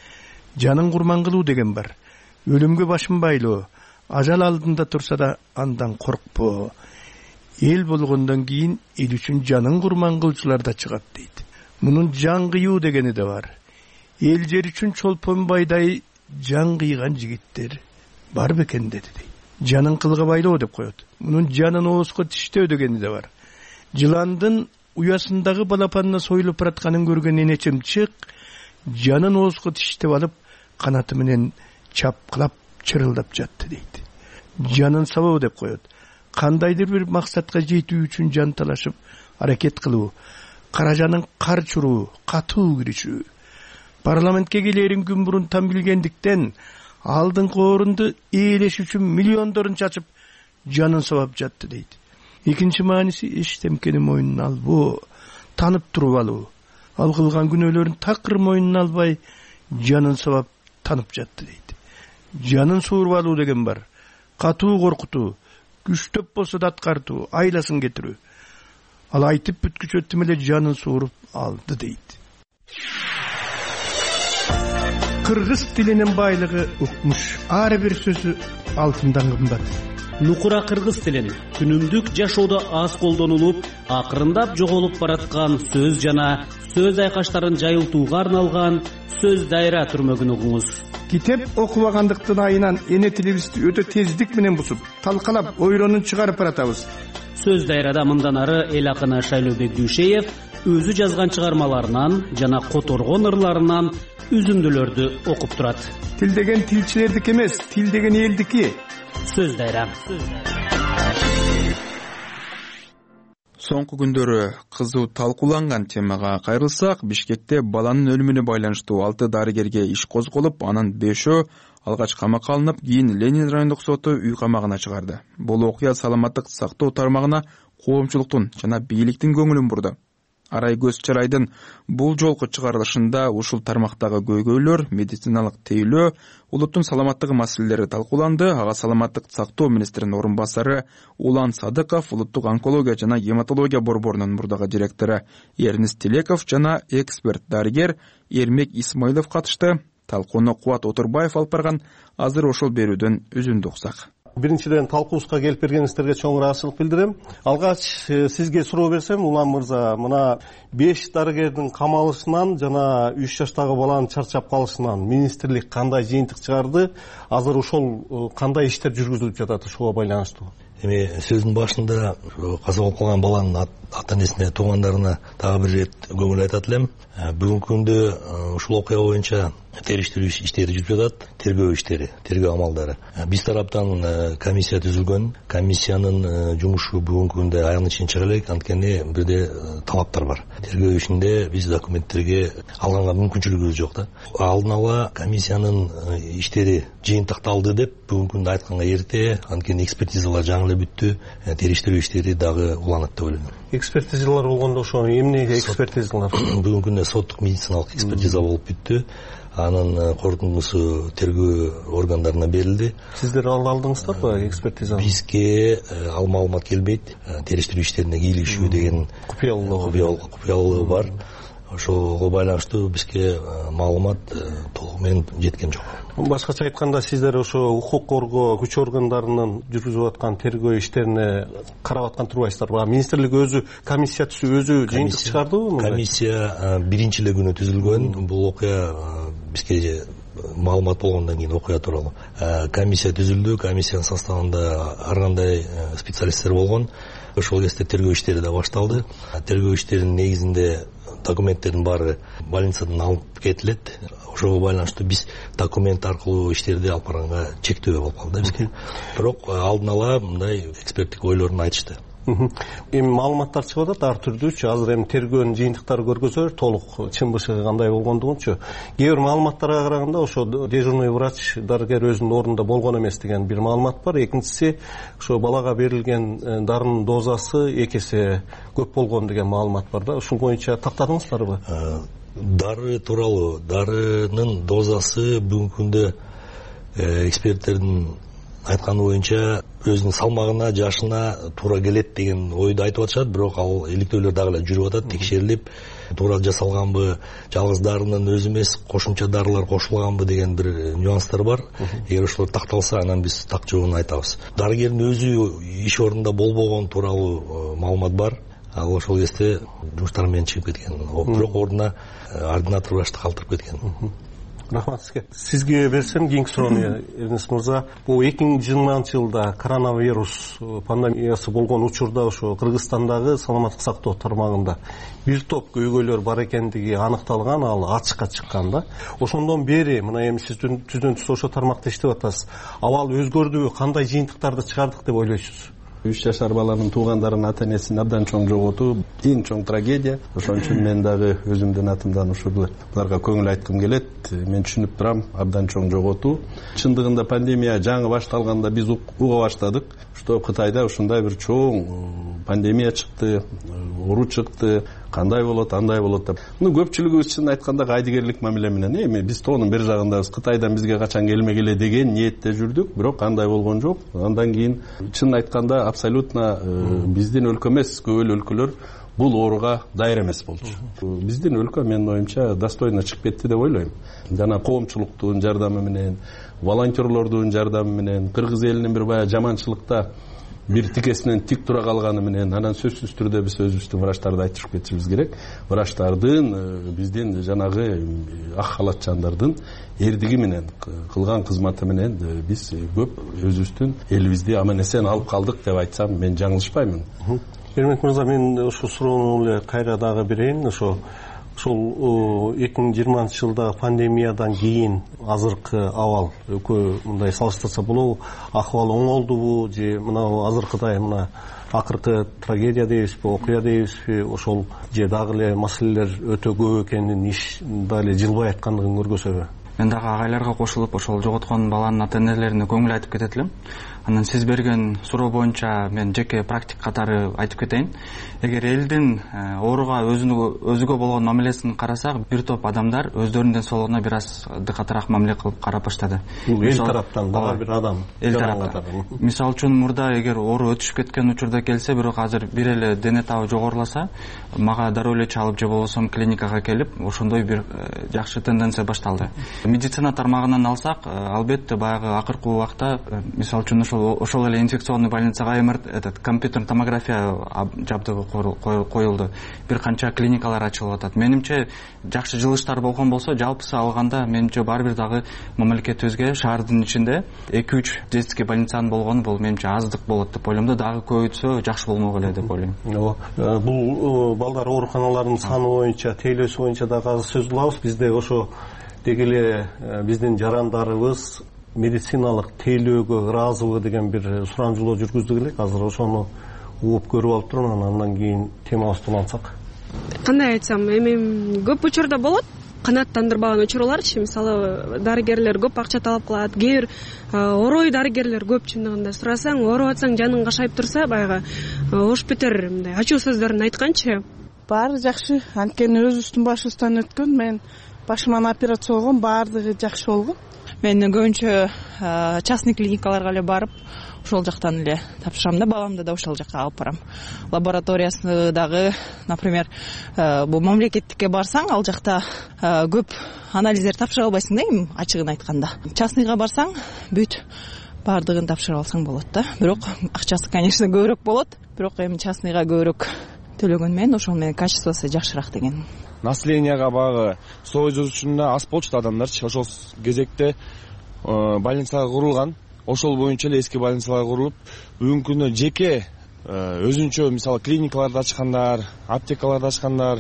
Жанын курман кылуу деген бар. Өлүмгө башын байлоо, ажал алдында турса да андан коркпоо. Эл болгондон кийин эл үчүн жанын курман кылчулар да чыгат дейт. Мунун жан кыйуу дегени да бар. Эл жер үчүн чолпон байдай жан кыйган жигиттер бар бекен деди дейт. Жанын кылга байлоо деп коет. Мунун жанын оозго тиштөө дегени да бар. Жыландын уясындагы балапанына союлуп баратканын көргөн эне чымчык жанын оозго тиштеп алып канаты менен чапкылап чырылдап жатты дейт. Жанын сабоо деп коет. Кандайдыр бир максатка жетүү үчүн жан талашып аракет кылуу, кара жанын кар чуруу, катуу киришүү. Парламентке келерин күн мурун там билгендиктен алдыңкы орунду ээлеш үчүн миллиондорун чачып жанын сабап жатты дейт. Экинчи мааниси эч темкени мойнуна албоо, танып туруп алуу. Ал кылган күнөөлөрүн такыр мойнуна албай жанын сабап танып жатты дейт. Жанын сууруп алуу деген бар. Катуу коркутуу, күчтөп болсо да аткартуу, айласын кетирүү. Ал айтып бүткүчө тим эле жанын сууруп алды дейт. Кыргыз тилинин байлыгы укмуш. Ар бир сөзү алтындан кымбат. Нукура кыргыз тилин күнүмдүк жашоодо аз колдонулуп, акырындап жоголуп бараткан сөз жана сөз айкаштарын жайылтууга арналган сөз дайра түрмөгүн угуңуз. Китеп окубагандыктын айынан эне тилибизди өтө тездик менен бусуп, талкалап, ойронун чыгарып баратабыз. Сөз дайрада мындан ары эл акыны Шайлообек Дүйшеев өзү жазган чыгармаларынан жана которгон ырларынан үзүндүлөрдү окуп турат. Тил деген тилчилердики эмес, тил деген элдики. Сөз дайра. Соңку күндөрү кызуу талкууланган темага кайрылсак, Бишкекте баланын өлүмүнө байланыштуу 6 дарыгерге иш козголуп, анын 5өө алгач камакка алынып, кийин Ленин райондук соту үй камагына чыгарды. Бул окуя саламаттык сактоо тармагына коомчулуктун жана бийликтин көңүлүн бурду. Арай көз чарайдын бул жолку чыгарылышында ушул тармактагы көйгөйлөр, медициналык тейлөө, улуттун саламаттыгы маселелери талкууланды. Ага саламаттык сактоо министринин орун басары Улан Садыков, улуттук онкология жана гематология борборунун мурдагы директору Эрнест Телеков жана эксперт дарыгер Эрмек Исмаилов катышты. Талкууну Кубат Отурбаев алып барган. Азыр ошол берүүдөн үзүндү уксак. биринчиден талкуубузга келип бергениңиздерге чоң ыраазычылык билдирем. Алгач сизге суроо берсем, Улан мырза, мына 5 дарыгердин камалышынан жана 3 жаштагы баланын чарчап калышынан министрлик кандай жыйынтык чыгарды? Азыр ошол кандай иштер жүргүзүлүп жатат ушуга байланыштуу? Эми сөздүн башында каза болуп калган баланын ата энесине, туугандарына дагы бир ирет көңүл айтат элем. Бүгүнкү күндө ушул окуя боюнча териштирүү иштери жүрүп жатат, тергөө иштери, тергөө амалдары. Биз тараптан комиссия түзүлгөн. Комиссиянын жумушу бүгүнкү күндө аягына чейин чыга элек, анткени бирде талаптар бар. Тергөө ишинде биз документтерге алганга мүмкүнчүлүгүбүз жок да. Алдын ала комиссиянын иштери жыйынтыкталды деп бүгүнкү күндө айтканга эрте, анткени экспертизалар жаңы эле бүттү, териштирүү иштери дагы уланат деп ойлойм. Экспертизалар болгондо ошо эмне экспертизалар? Бүгүнкү күндө соттук медициналык экспертиза болуп бүттү. Анын корутундусу тергөө органдарына берилди. Сиздер алдыңыздарбы экспертизаны? Бизге ал маалымат келбейт. Териштирүү иштерине кийлигишүү деген купуялыгы бар. Ошого байланыштуу бизге маалымат толугу менен жеткен жок. Башкача айтканда, сиздер ошо укук коргоо күч органдарынын жүргүзүп аткан тергөө иштерине карап аткан турбайсыздарбы? Министрлик өзү комиссия түзүп, өзү жыйынтык чыгардыбы? Комиссия биринчи эле күнү түзүлгөн. Бул окуя бизге маалымат болгондон кийин окуя тууралуу комиссия түзүлдү. Комиссиянын составында ар кандай специалисттер болгон. Ошол кезде тергөө иштери да башталды. Тергөө иштеринин негизинде документтердин баары больницадан алып кетилет. Ошого байланыштуу биз документ аркылуу иштерди алып барганга чектөө болуп калды бизге. Бирок алдын ала мындай эксперттик ойлорун айтышты. Эми маалыматтар чыгып атат ар түрдүүчү. Азыр эми тергөөнүн жыйынтыктары көргөзөлөр, толук чын бышыгы кандай болгондугунчу. Кээ бир маалыматтарга караганда ошо дежурный врач дарыгер өзүнүн ордунда болгон эмес деген бир маалымат бар. Экинчиси, ошо балага берилген дарынын дозасы 2 эсе көп болгон деген маалымат бар да. Ушул боюнча тактадыңыздарбы? Дары тууралуу, дарынын дозасы бүгүнкү күндө эксперттердин айтканы боюнча өзүнүн салмагына, жашына туура келет деген ойду айтып атышат. Бирок ал иликтөөлөр дагы эле жүрүп атат, текшерилип, туура жасалганбы, жалгыз дарынын өзү эмес, кошумча дарылар кошулганбы деген бир нюанстар бар. Эгер ошолор такталса, анан биз так жообун айтабыз. Дарыгердин өзү иш ордунда болбогон тууралуу маалымат бар. Ал ошол кезде жумуштар менен чыгып кеткен. Бирок ордуна ординатор врачты калтырып кеткен. Рахмат сизге. Сизге берсем кийинки суроону, Эрнест мырза. Бул 2020 жылда коронавирус пандемиясы болгон учурда ошо Кыргызстандагы саламаттык сактоо тармагында бир топ көйгөйлөр бар экендиги аныкталган, ал ачыкка чыккан да. Ошондон бери мына эми сиз түздөн түз ошо тармакта иштеп атасыз. Абал өзгөрдүбү, кандай жыйынтыктарды чыгардык деп ойлойсуз? 3 жашар баланын туугандарынын ата энесин абдан чоң жоготуу эң чоң трагедия. Ошон үчүн мен дагы өзүмдүн атымдан буларга көңүл айткым келет. Мен түшүнүп турам, абдан чоң жоготуу. Чындыгында пандемия жаңы башталганда биз уга баштадык, что Кытайда ушундай бир чоң пандемия чыкты, оору чыкты, кандай болот, андай болот деп. Көпчүлүгүбүз чын айтканда кайдыгерлик мамиле менен эми биз тоонун бир жагындабыз, Кытайдан бизге качан келмек эле деген ниетте жүрдүк, бирок кандай болгон жок. Андан кийин чын айтканда абсолютно биздин өлкө эмес, көп эл өлкөлөр бул ооруга дайыр эмес болчу. Биздин өлкө менин оюмча достойно чыгып кетти деп ойлойм. Жана коомчулуктун жардамы менен, волонтерлордун жардамы менен, кыргыз элинин бир бая жаманчылыкта бир тикесинен тик тура калганы менен, анан сөзсүз түрдө биз өзүбүздүн врачтарды айтышып кетишибиз керек. Врачтардын биздин жанагы ак халатчандардын эрдиги менен кылган кызматы менен биз көп өзүбүздүн элибизди аман эсен алып калдык деп айтсам мен жаңылышпаймын. Эрмек мырза, мен ошо суроону эле кайра дагы берейин. Ошол 2020 жылда пандемиядан кийин азыркы абал экөө мындай салыштырса болобу, акыбал оңолдубу же мына азыркыдай мына акыркы трагедия дейбизби, окуя дейбизби, ошол же дагы эле маселелер өтө көп экенин, иш дагы эле жылбай аткандыгын көргөзөбү? Мен дагы агайларга кошулуп ошол жоготкон баланын ата энелерине көңүл айтып кетет элем. Анан сиз берген суроо боюнча мен жеке практик катары айтып кетейин. Эгер элдин ооруга өзүгө болгон мамилесин карасак, бир топ адамдар өздөрүнүн ден соолугуна бир аз дыкатыраак мамиле кылып карап баштады. Эл тараптан дагы бир адам. Эл тараптан. Мисалы үчүн мурда эгер оору өтүшүп кеткен учурда келсе, бирок азыр бир эле дене табы жогоруласа, мага дароо эле чалып же болбосо клиникага келип, ошондой бир жакшы тенденция башталды. Медицина тармагынан алсак, албетте баягы акыркы убакта, мисалы үчүн ошол ошол эле инфекционный больницага этот компьютерный томография жабдыгы коюлду. Бир канча клиникалар ачылып атат. Менимче жакшы жылыштар болгон болсо, жалпысы алганда менимче баары бир дагы мамлекетибизге шаардын ичинде 2-3 детский больницанын болгону бул менимче аздык болот деп ойлойм да, дагы көбөйтсө жакшы болмок эле деп ойлойм. Бул балдар ооруканаларынын саны боюнча, тейлөөсү боюнча дагы азыр сөз кылабыз. Бизде ошо деги эле биздин жарандарыбыз медициналык тейлөөгө ыраазыбы деген бир сурамжылоо жүргүздүк элек. Азыр ошону угуп көрүп алып турмун, андан кийин темабызды улантсак. Кандай айтсам, эми көп учурда болот канааттандырбаган учурларчы, мисалы дарыгерлер көп акча талап кылат, кээ бир орой дарыгерлер көп. Чындыгында сурасаң, ооруп атсаң, жаның кашайып турса, баягы ош бетер мындай ачуу сөздөрүн айтканчы. Баары жакшы, анткени өзүбүздүн башыбыздан өткөн. Мен башыман операция болгон, баардыгы жакшы болгон. Мен көбүнчө частный клиникаларга эле барып, ошол жактан эле тапшырам да, баламды да ошол жакка алып барам. Лабораториясы дагы, например, бул мамлекеттикке барсаң, ал жакта көп анализдер тапшыра албайсың да, эми ачыгын айтканда. Частныйга барсаң, бүт баардыгын тапшыра алсаң болот да. Бирок акчасы, конечно, көбүрөөк болот. Бирок эми частныйга көбүрөөк төлөгөн менен ошол менен качествосы жакшыраак деген. Населенияга багы сой жазуучунда аз болчу адамдарчы. Ошол кезекте больницага курулган. Ошол боюнча эле эски больницалар курулуп, бүгүнкү күндө жеке өзүнчө мисалы клиникаларды ачкандар, аптекаларды ачкандар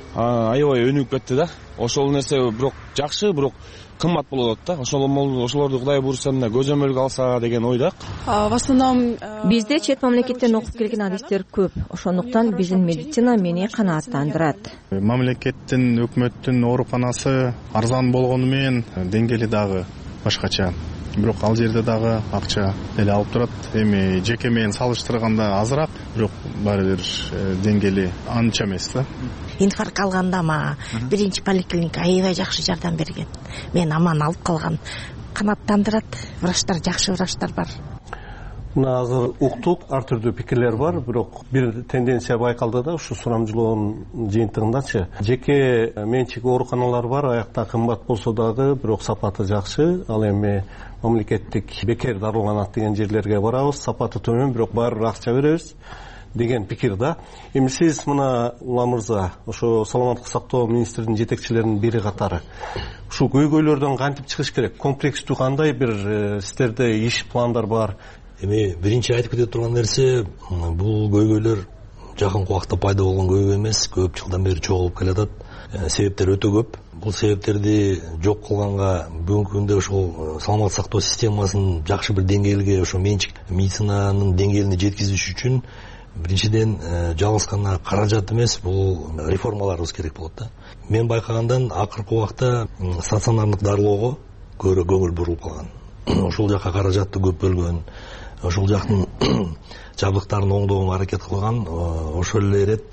аябай өнүгүп кетти да. Ошол нерсе бирок жакшы, бирок кымбат болот да. Ошолорду Кудай буйрса көзөмөлгө алса деген ойдак. В основном бизде чет мамлекеттен окуп келген адистер көп. Ошондуктан биздин медицина мени канааттандырат. Мамлекеттин, өкмөттүн ооруканасы арзан болгону менен деңгээли дагы башкача. Бирок ал жерде дагы акча эле алып турат. Эми жеке менен салыштырганда азыраак, бирок баары бир деңгээли анча эмес да. Инфаркт алганда мага биринчи поликлиника аябай жакшы жардам берген. Мен аман алып калган. Канааттандырат. Врачтар, жакшы врачтар бар. Мына азыр уктук, ар түрдүү пикирлер бар, бирок бир тенденция байкалды да, ушу сурамжылоонун жыйынтыгындачы. Жеке менчик ооруканалар бар, аякта кымбат болсо дагы, бирок сапаты жакшы. Ал эми мамлекеттик бекер дарыланат деген жерлерге барабыз, сапаты төмөн, бирок баары акча беребиз деген пикир да. Эми сиз мына Ула мырза, ошо саламаттык сактоо министринин жетекчилеринин бири катары ушу көйгөйлөрдөн кантип чыгыш керек? Комплекстүү кандай бир сиздерде иш пландар бар? Эми биринчи айтып кете турган нерсе, бул көйгөйлөр жакынкы убакта пайда болгон көйгөй эмес, көп жылдан бери чогулуп келатат. Себептер өтө көп. Бул себептерди жок кылганга бүгүнкү күндө ошол саламаттык сактоо системасын жакшы бир деңгээлге, ошо менчик медицинанын деңгээлине жеткизиш үчүн биринчиден жалгыз гана каражат эмес, бул реформаларыбыз керек болот да. Мен байкагандан акыркы убакта стационардык дарылоого көбүрөөк көңүл бурулуп калган. Ошол жакка каражатты көп бөлгөн, ошол жактын жабдыктарын оңдоого аракет кылган. Ошол эле ирет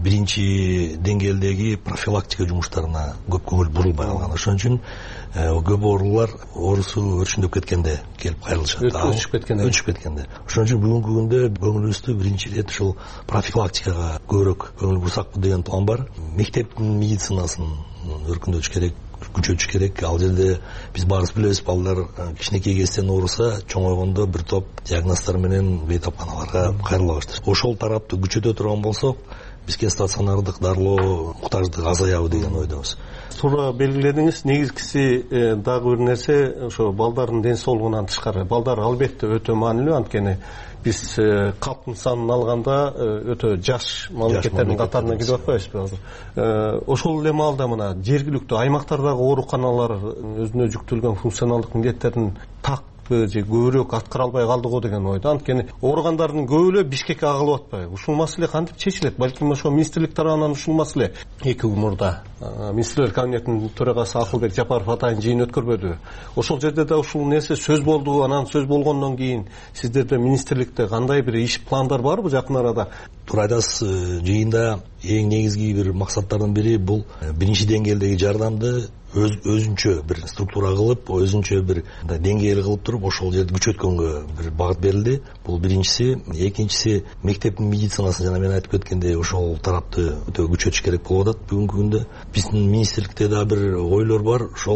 биринчи деңгээлдеги профилактика жумуштарына көп көңүл бурулбай калган. Ошон үчүн көп оорулар оорусу өршүндөп кеткенде келип кайрылышат. Өчүп кеткенде. Ошон үчүн бүгүнкү күндө көңүлүбүздү биринчи ирет ушул профилактикага көбүрөөк көңүл бурсакпы деген план бар. Мектептин медицинасын өркүндөтүш керек, күчөтүш керек. Ал жерде биз баарыбыз билебиз, балдар кичинекей кезден ооруса, чоңойгондо бир топ диагноздар менен бейтапканаларга кайрыла баштайт. Ошол тарапты күчөтө турган болсок, бизге стационардык дарылоо муктаждыгы азаябы деген ойдобуз. Туура белгиледиңиз. Негизгиси дагы бир нерсе, ошо балдардын ден соолугунан тышкары. Балдар албетте өтө маанилүү, анткени биз калптын санын алганда өтө жаш мамлекеттердин катарына кирип атпайбызбы азыр. Ошол эле маалда мына жергиликтүү аймактардагы ооруканалар өзүнө жүктөлгөн функционалдык милдеттерин так же көбүрөөк аткара албай калды го деген ойдо. Анткени ооругандардын көбү эле Бишкекке агылып атпайбы? Ушул маселе кантип чечилет? Балким ошо министрлик тарабынан ушул маселе 2 күн мурда министрлер кабинетинин төрагасы Акылбек Жапаров атайын жыйын өткөрбөдүбү? Ошол жерде да ушул нерсе сөз болду. Анан сөз болгондон кийин сиздерде министрликте кандай бир иш пландар барбы жакын арада? Туура айтасыз. Жыйында эң негизги бир максаттардын бири бул биринчи деңгээлдеги жардамды өзүнчө бир структура кылып, өзүнчө бир деңгээл кылып туруп, ошол жерди күчөткөнгө бир багыт берилди. Бул биринчиси. Экинчиси, мектептин медицинасын жана мен айтып кеткендей, ошол тарапты өтө күчөтүш керек болуп атат бүгүнкү күндө. Биздин министрликте да бир ойлор бар. Ошол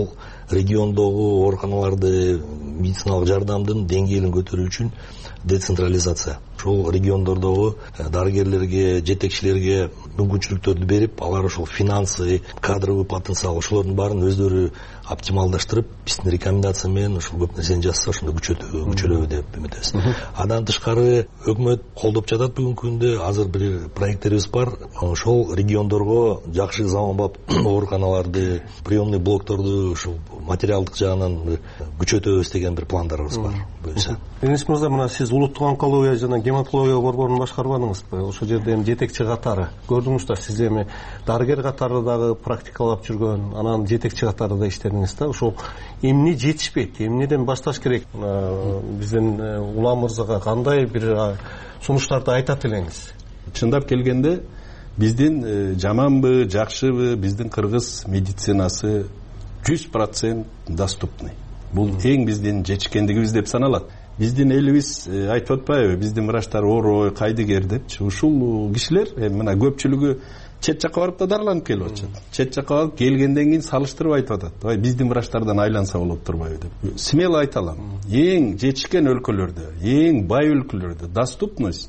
региондогу ооруканаларды медициналык жардамдын деңгээлин көтөрүү үчүн децентрализация, ошол региондордогу дарыгерлерге, жетекчилерге мүмкүнчүлүктөрдү берип, алар ошол финансы, кадровый потенциал ошолордун баарын өздөрү оптималдаштырып, биздин рекомендация менен ушул көп нерсени жасаса ошондо күчөлөбү деп үмүттөбүз. Андан тышкары өкмөт колдоп жатат бүгүнкү күндө. Азыр бир проекттерибиз бар. Ошол региондорго жакшы заманбап ооруканаларды, приемный блокторду ушул материалдык жагынан күчөтөбүз деген бир пландарыбыз бар. Эниз мырза, мына сиз улуттук онкология жана гематология борборун башкарбадыңызбы? Ошол жерде эми жетекчи катары көрдүңүз да, сиз эми дарыгер катары дагы практикалап жүргөн, анан жетекчи катары да иштедиңиз да. Ошол эмне жетишпейт, эмнеден башташ керек? Биздин улам мырзага кандай бир сунуштарды айтат элеңиз? Чындап келгенде биздин жаманбы, жакшыбы, биздин кыргыз медицинасы 100% доступный. Бул эң биздин жетишкендигибиз деп саналат. Биздин элибиз айтып атпайбы, биздин врачтар орой, кайдыгер депчи. Ушул кишилер мына көпчүлүгү чет жакка барып да дарыланып келип атышат. Чет жакка барып келгенден кийин салыштырып айтып атат. Ой, биздин врачтардан айланса болот турбайбы деп. Смело айта алам. Эң жетишкен өлкөлөрдө, эң бай өлкөлөрдө доступность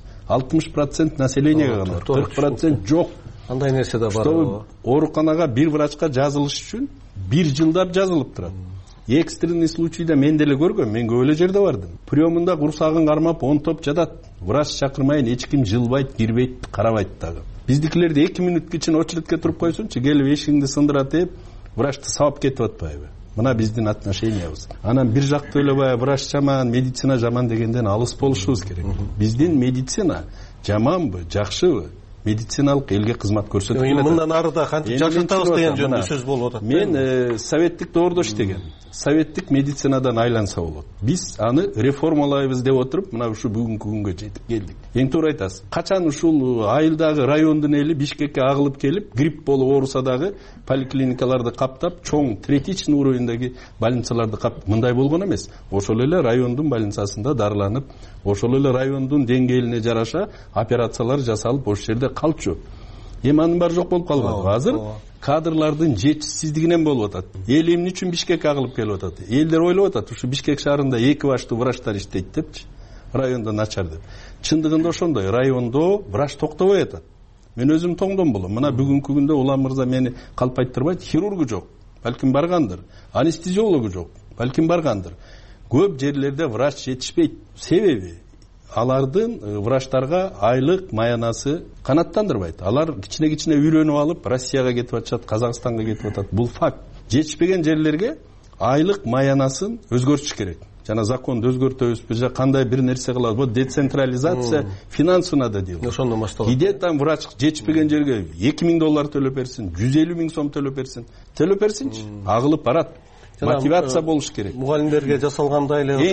60% населенияга гана, 40% жок. Андай нерсе да бар. Ооруканага бир врачка жазылыш үчүн 1 жылдап жазылып турат. Экстренный случайда мен деле көргөм, мен көп эле жерде бардым. Приемында курсагын кармап 10 топ жатат. Врач чакырмайын, эч ким жылбайт, кирбейт, карабайт дагы. Биздикилерди 2 минутка ичинде очередке туруп койсунчу, келип эшигиңди сындыра теп, врачты сабап кетип атпайбы? Мына биздин отношениябыз. Анан бир жакты ойлобой, врач жаман, медицина жаман дегенден алыс болушубуз керек. Биздин медицина жаманбы, жакшыбы? Медициналык элге кызмат көрсөтүп келет. Мындан арыда кантип жакшыртабыз деген жөнүндө сөз болуп атат. Мен советтик доордо иштегем. Советтик медицинадан айланса болот. Биз аны реформалайбыз деп отуруп, мына ушу бүгүнкү күнгө жетип келдик. Эң туура айтасыз. Качан ушул айылдагы райондун эли Бишкекке агылып келип, грипп болуп ооруса дагы поликлиникаларды каптап, чоң третичный уровеньдеги больницаларды каптап, мындай болгон эмес. Ошол эле райондун больницасында дарыланып, ошол эле райондун деңгээлине жараша операциялар жасалып, ошол жерде калчу. Эми анын баары жок болуп калбады. Азыр кадрлардын жетишсиздигинен болуп атат. Эл эмне үчүн Бишкекке агылып келип атат? Элдер ойлоп атат, ушу Бишкек шаарында 2 баштуу врачтар иштейт депчи, райондо начар деп. Чындыгында ошондой, райондо врач токтобой атат. Мен өзүм тоңдом болом. Мына бүгүнкү күндө улам мырза мени калпайт турбайт, хирургу жок, балким баргандыр. Анестезиологу жок, балким баргандыр. Көп жерлерде врач жетишпейт. Себеби алардын врачтарга айлык маянасы канаттандырбайт. Алар кичине үйрөнүп алып Россияга кетип атышат, Казакстанга кетип атат. Бул факт. Жетишпеген жерлерге айлык маянасын өзгөртүш керек. Жана законду өзгөртөбүзбү же кандай бир нерсе кылабыз? Бул децентрализация финансовый надо делать. Ошондон башталат. Иде там врач жетишпеген жерге $2000 төлөп берсин, 150 000 сом төлөп берсин. Төлөп берсинчи, агылып барат. Мотивация болуш керек. Мугалимдерге жасалгандай эле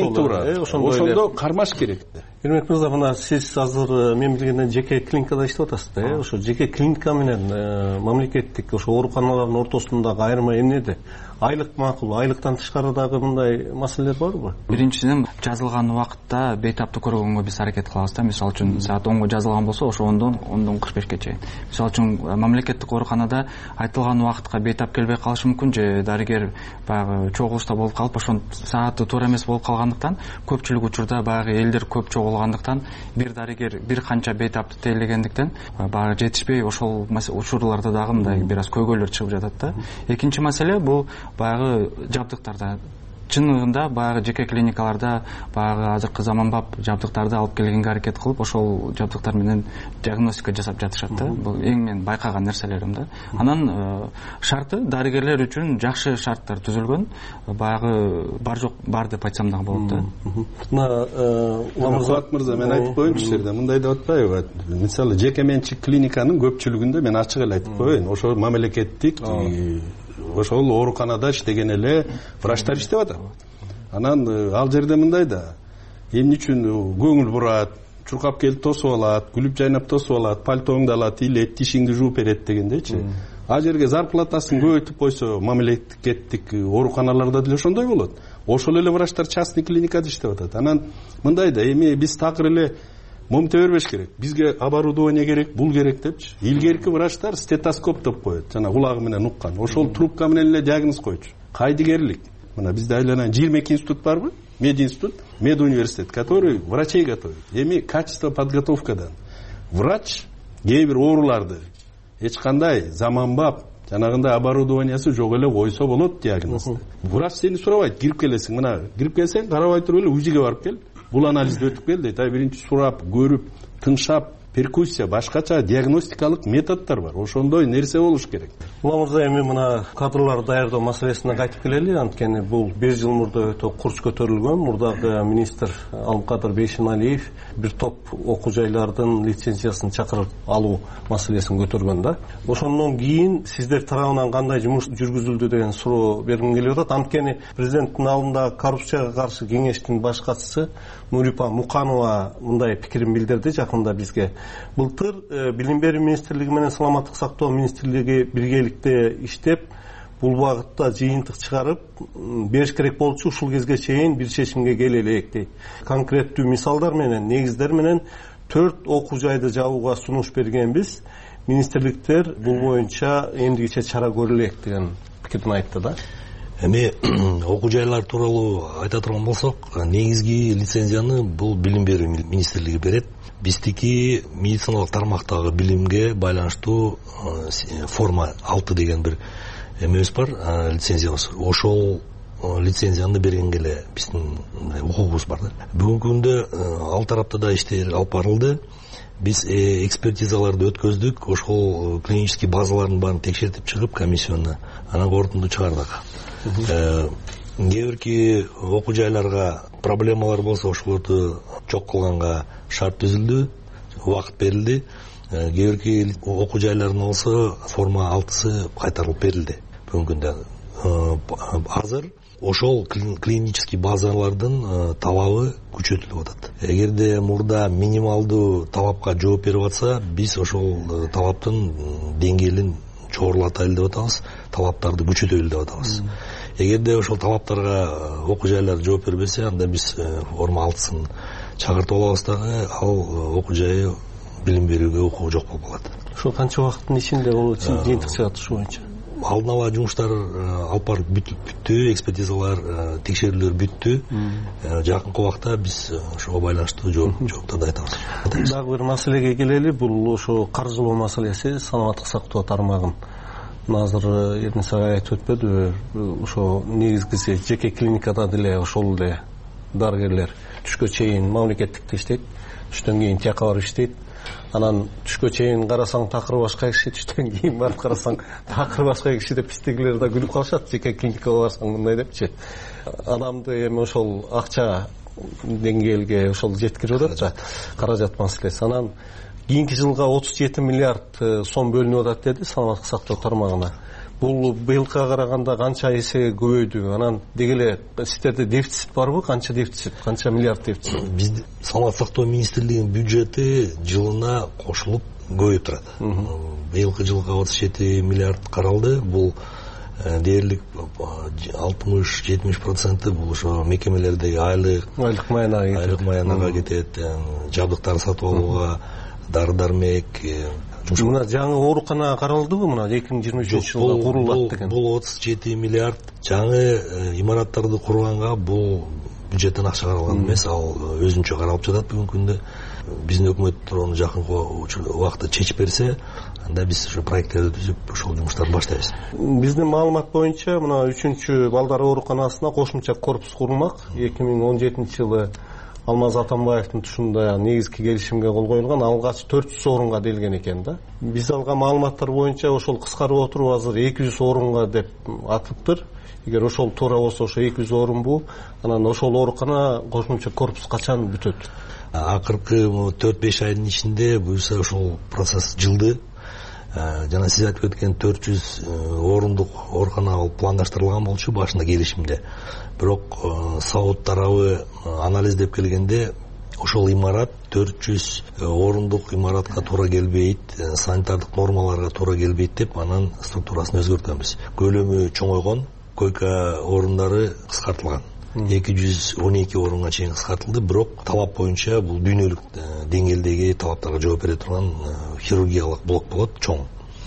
ошондо кармаш керек. Эрмек мырза, мына сиз азыр мен билгенден жеке клиникада иштеп атасыз да, ошо жеке клиника менен мамлекеттик ошо ооруканалардын ортосундагы айырма эмнеде? Айлык макул, айлыктан тышкары дагы мындай маселелер барбы? Биринчиден, жазылган убакытта бейтаптуу көргөнгө биз аракет кылабыз да. Мисалы үчүн саат 10го жазылган болсо, ошо 10дон 45ке чейин. Мисалы үчүн мамлекеттик ооруканада айтылган убакытка бейтап келбей калышы мүмкүн, же дарыгер баягы чогулушта болуп калып, ошон сааты туура эмес болуп калгандыктан, көпчүлүк учурда баягы элдер көп чогулгандыктан, бир дарыгер бир канча бейтапты тейлегендиктен баягы жетишпей, ошол учурларда дагы мындай бир аз көйгөйлөр чыгып жатат да. Экинчи маселе бул баягы жабдыктарда. Чыныгында баягы жеке клиникаларда баягы азыркы заманбап жабдыктарды алып келгенге аракет кылып, ошол жабдыктар менен диагностика жасап жатышат да. Бул эң мен байкаган нерселерим да. Анан шарты дарыгерлер үчүн жакшы шарттар түзүлгөн. Баягы бар жок бар деп айтсам дагы болот да. Улам мырза, мен айтып коеюнчу жерде, мындай деп атпайбы? Мисалы жеке менчик клиниканын көпчүлүгүндө мен ачык эле айтып коеюн. Ошо мамлекеттик ошол ооруканада иштеген эле врачтар иштеп атат. Анан ал жерде мындай да, эмне үчүн көңүл бурат, чуркап келип тосуп алат, күлүп жайнап тосуп алат, пальтоңду алат, илет, тишиңди жууп берет дегендейчи. А жерге зарплатасын көбөйтүп койсо, мамлекеттик ооруканаларда деле ошондой болот. Ошол эле врачтар частный клиникада иштеп атат. Анан мындай да, эми биз такыр эле момте бербеш керек. Бизге оборудование керек, бул керек депчи. Илгерки врачтар стетоскоп деп коет, жана кулагы менен уккан. Ошол трубка менен эле диагноз койчу. Кайдыгерлик. мына бизде айланайын 22 институт барбы, мединститут, медуниверситет, который врачей готовит. Эми качество подготовкадан врач кээ бир ооруларды эч кандай заманбап жанагындай оборудованиясы жок эле койсо болот диагнозду. Врач сени сурабайт, кирип келесиң, мына кирип келсең карабай туруп эле УЗИге барып кел, бул анализди өтүп кел дейт. Биринчи сурап, көрүп, тыңшап, перкуссия, башкача диагностикалык методдор бар. Ошондой нерсе болуш керек. Ула мырза, эми мына кадрларды даярдоо маселесине кайтып келели. Анткени бул 1 жыл мурда өтө курч көтөрүлгөн. Мурдагы министр Алымкадыр Бейшеналиев бир топ окуу жайлардын лицензиясын чакырып алуу маселесин көтөргөн да. Ошондон кийин сиздер тарабынан кандай жумуш жүргүзүлдү деген суроо бергим келип атат. Анткени президенттин алдында коррупцияга каршы кеңештин баш катчысы Нурипа Муканова мындай пикирин билдирди жакында бизге. Былтыр Билим берүү министрлиги менен Саламаттык сактоо министрлиги биргеликте иштеп, бул багытта жыйынтык чыгарып бериш керек болчу. Ушул кезге чейин бир чечимге келе элек дейт. Конкреттүү мисалдар менен, негиздер менен 4 окуу жайды жабууга сунуш бергенбиз. Министрликтер бул боюнча эмдигиче чара көрүлөк деген пикирин айтты да. Эми окуу жайлар тууралуу айта турган болсок, негизги лицензияны бул Билим берүү министрлиги берет. Биздики медициналык тармактагы билимге байланыштуу форма 6 деген бир эмебиз бар, лицензиябыз. Ошол лицензияны бергенге эле биздин укугубуз бар да. Бүгүнкү күндө ал тарапта да иштер алып барылды. Биз экспертизаларды өткөздүк, ошол клинический базалардын баарын текшертип чыгып комиссионна анан корутунду чыгардык. Кээ бирки окуу жайларга проблемалар болсо ошолорду жок кылганга шарт түзүлдү, убакыт берилди. Кээ бирки окуу жайлардын болсо форма 6сы кайтарылып берилди. Бүгүнкү күндө азыр ошол клинический базалардын талабы күчөтүлүп атат. Эгерде мурда минималдуу талапка жооп берип атса, биз ошол талаптын деңгээлин чогорулатайлы деп атабыз, талаптарды күчөтөлү деп атабыз. Эгерде ошол талаптарга окуу жайлар жооп бербесе, анда биз форма 6сын чакыртып алабыз дагы, ал окуу жайы билим берүүгө укугу жок болуп калат. Ошол канча убакыттын ичинде бул жыйынтык чыгат ушу боюнча? Алдын ала жумуштар алып барып бүттү, экспертизалар, текшерүүлөр бүттү. Жакынкы убакта биз ошого байланыштуу жоопторду айтабыз. Дагы бир маселеге келели, бул ошо каржылоо маселеси саламаттык сактоо тармагын. Азыр Эрнис агай айтып өтпөдүбү, ошо негизгиси жеке клиникада деле ошол эле дарыгерлер түшкө чейин мамлекеттикте иштейт, түштөн кийин тияка барып иштейт. Анан түшкө чейин карасаң такыр башка киши, түштөн кийин барып карасаң такыр башка киши деп биздегилер да күлүп калышат. Жеке клиникага барсаң мындай депчи. Адамды эми ошол акча деңгээлге ошол жеткирип атат да, каражат маселеси. Анан кийинки жылга 37 миллиард сом бөлүнүп атат деди саламаттык сактоо тармагына. Бул быйылкыга караганда канча эсе көбөйдү? Анан деги эле сиздерде дефицит барбы? Канча дефицит? Канча миллиард дефицит? Бизде саламаттык сактоо министрлигинин бюджети жылына кошулуп көбөйүп турат. Быйылкы жылга 37 миллиард каралды. Бул дээрлик 60-70% бул ошо мекемелердеги айлык маянага кетет, жабдыктар сатып алууга, дары-дармек. Мына жаңы оорукана каралдыбы мына 2023 жылда курулат деген? Бул 37 миллиард жаңы имараттарды курганга бул бюджеттен акча каралган эмес, ал өзүнчө каралып жатат бүгүнкү күндө. Биздин өкмөт аны жакынкы убакытта чечип берсе, анда биз ошо проекттерди түзүп ошол жумуштарды баштайбыз. Биздин маалымат боюнча мына 3-чү балдар ооруканасына кошумча корпус курулмак. 2017-жылы Алмаз Атамбаевдин тушунда негизги келишимге кол коюлган, алгач 400 орунга делген экен да. Биз алган маалыматтар боюнча ошол кыскарып отуруп азыр 200 орунга деп атыптыр. Эгер ошол туура болсо ошо 200 орун бул. Анан ошол оорукана кошумча корпус качан бүтөт? Акыркы 4-5 айдын ичинде буюрса ошол процесс жылды. Жана сиз айтып кеткен 400 орундук оорукана ал пландаштырылган болчу башында келишимде. Бирок Сауд тарабы анализдеп келгенде ошол имарат 400 орундук имаратка туура келбейт, санитардык нормаларга туура келбейт деп анан структурасын өзгөрткөнбүз. Көлөмү чоңойгон, койка орундары кыскартылган. 212 орунга чейин кыскартылды, бирок талап боюнча бул дүйнөлүк деңгээлдеги талаптарга жооп бере турган хирургиялык блок болот, чоң.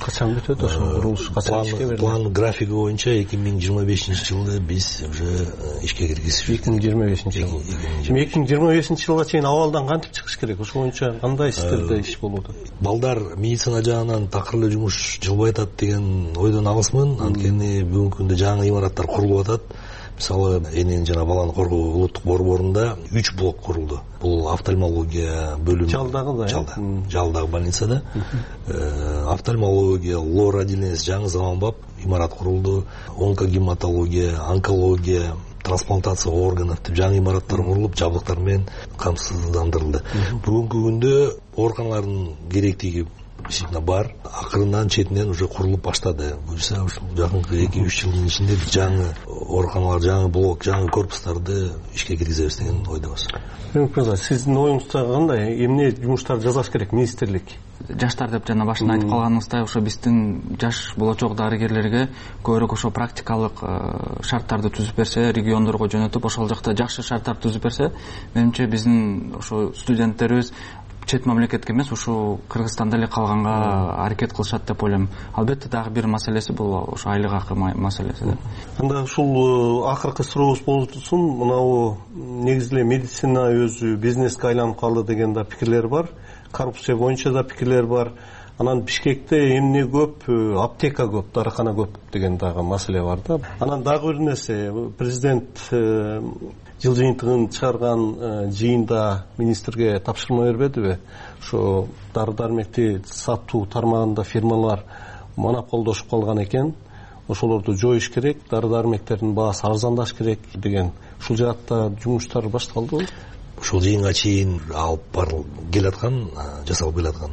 качан бүтөт ошо курулуш? Качан ишке берилет? План графиги боюнча 2025-жылы биз уже ишке киргизишибиз. 2025-жылы. 2025-жылга чейин абалдан кантип чыгыш керек? Ошо боюнча кандай иштерде иш болууда? Балдар медицина жагынан такыр эле жумуш жылбай атат деген ойдон алысмын. Анткени бүгүнкү күндө жаңы имараттар курулуп атат. Мисалы, энени жана баланы коргоо улуттук борборунда 3 блок курулду. Бул офтальмология бөлүмү. Жалдагы больницада. Офтальмология, лор отделениеси жаңы заманбап имарат курулду. Онкогематология, онкология, трансплантация органов деп жаңы имараттар курулуп, жабдыктар менен камсыздандырылды. Бүгүнкү күндө ооруканалардын керектиги бар, акырынан четинен уже курулуп баштады. Буюрса жакынкы 2-3 жылдын ичинде жаңы ооруканалар, жаңы блок, жаңы корпустарды ишке киргизебиз деген ойдобуз. Сиздин оюңузда кандай эмне жумуштар жасаш керек министрлик? Жаштар деп жана башында айтып калганыбыздай, ошо биздин жаш болочок дарыгерлерге көбүрөөк ошо практикалык шарттарды түзүп берсе, региондорго жөнөтүп, ошол жакта жакшы шарттар түзүп берсе, менимче биздин ошо студенттерибиз чет мамлекетке эмес, ушул Кыргызстанда эле калганга аракет кылышат деп ойлойм. Албетте дагы бир маселеси бул ошо айлык акы маселеси да. Анда ушул акыркы сурообуз болсун, мынау негизи эле медицина өзү бизнеске айланып калды деген да пикирлер бар. Коррупция боюнча да пикирлер бар. Анан Бишкекте эмне көп, аптека көп, дарыкана көп деген дагы маселе бар да. Анан дагы бир нерсе, президент жыл жыйынтыгын чыгарган жыйында министрге тапшырма бербедиби? Ошо дары-дармекти сатуу тармагында фирмалар монополдошуп калган экен. Ошолорду жоюш керек, дары-дармектердин баасы арзандаш керек деген. Ушул жаатта жумуштар башталдыбы? Ушул жыйынга чейин алып келаткан, жасалып келаткан.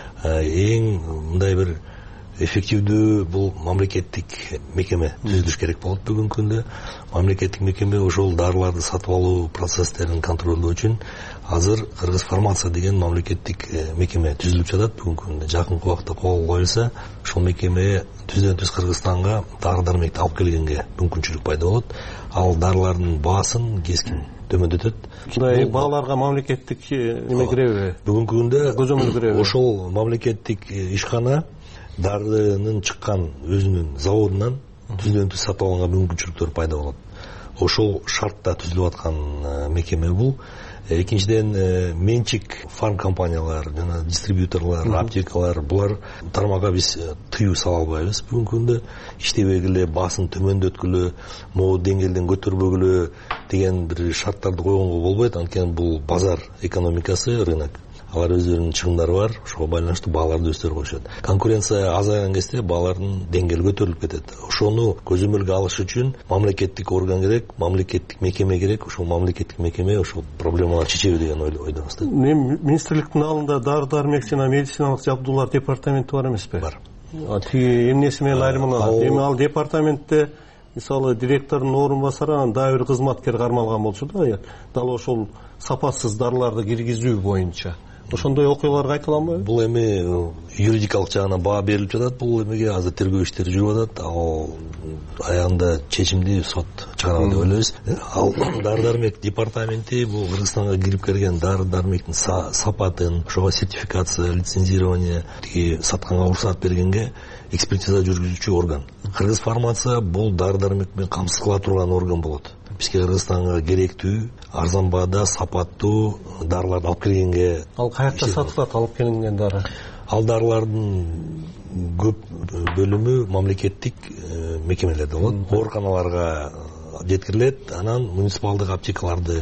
Эң мындай бир эффективдүү бул мамлекеттик мекеме түзүлүш керек болот бүгүнкү күндө. Мамлекеттик мекеме ошол дарыларды сатып алуу процесстерин контролдоо үчүн азыр Кыргыз фармация деген мамлекеттик мекеме түзүлүп жатат бүгүнкү күндө. Жакынкы убакта кол коюлса, ошол мекеме түздөн түз Кыргызстанга дары-дармекти алып келгенге мүмкүнчүлүк пайда болот. Ал дарылардын баасын кескин төмөндөтөт. Бааларга мамлекеттик неме киреби? Бүгүнкү күндө көзөмөл киреби? Ошол мамлекеттик ишкана дарынын чыккан өзүнүн заводунан түздөн түз сатып алганга мүмкүнчүлүктөр пайда болот. Ошол шартта түзүлүп аткан мекеме бул. Экинчиден, менчик фарм компаниялар жана дистрибьюторлор, аптекалар, булар тармакка биз тыюу сала албайбыз. Бүгүнкү күндө иштебегиле, баасын төмөндөткүлө, могу деңгээлден көтөрбөгүлө деген бир шарттарды койгонго болбойт. Анткени бул базар экономикасы, рынок. Алар өздөрүнүн чыгымдары бар, ошого байланыштуу бааларды өздөрү коюшат. Конкуренция азайган кезде баалардын деңгээли көтөрүлүп кетет. Ошону көзөмөлгө алыш үчүн мамлекеттик орган керек, мамлекеттик мекеме керек. Ошол мамлекеттик мекеме ошол проблемаларды чечеби деген ойдобуз. Министрликтин алдында дары-дармек жана медициналык жабдуулар департаменти бар эмеспи? Бар. Тиги эмнеси менен айырмаланат? Эми ал департаментте мисалы директордун орун басары, анан дагы бир кызматкер кармалган болчу да, дал ошол сапасыз дарыларды киргизүү боюнча. Ошондой окуялар кайталанбайбы? Бул эми юридикалык жагынан баа берилип жатат. Бул эмеге азыр тергөө иштери жүрүп атат. Ал аягында чечимди сот чыгарат деп ойлойбуз. Ал дары-дармек департаменти бул Кыргызстанга кирип келген дары-дармектин сапатын, ошого сертификация, лицензирование, тиги сатканга уруксат бергенге экспертиза жүргүзүүчү орган. Кыргыз фармация бул дары-дармек менен камсыз кыла турган орган болот. Бизге Кыргызстанга керектүү, арзан баада, сапаттуу дарыларды алып келгенге. Ал каякта сатылат алып келинген дары? Ал дарылардын көп бөлүмү мамлекеттик мекемелерде болот. Ооруканаларга жеткирилет, анан муниципалдык аптекаларды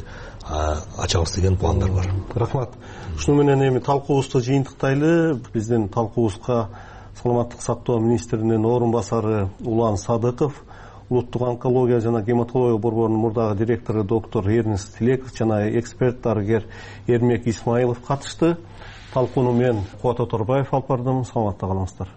ачабыз деген пландар бар. Рахмат. Ушуну менен эми талкуубузду жыйынтыктайлы. Биздин талкуубузга саламаттык сактоо министринин орун басары Улан Садыков, Улуттук онкология жана гематология борборунун мурдагы директору доктор Эрнест Тилеков жана эксперт дарыгер Эрмек Исмаилов катышты. Талкууну мен Кубат Оторбаев алып бардым. Саламатта калыңыздар.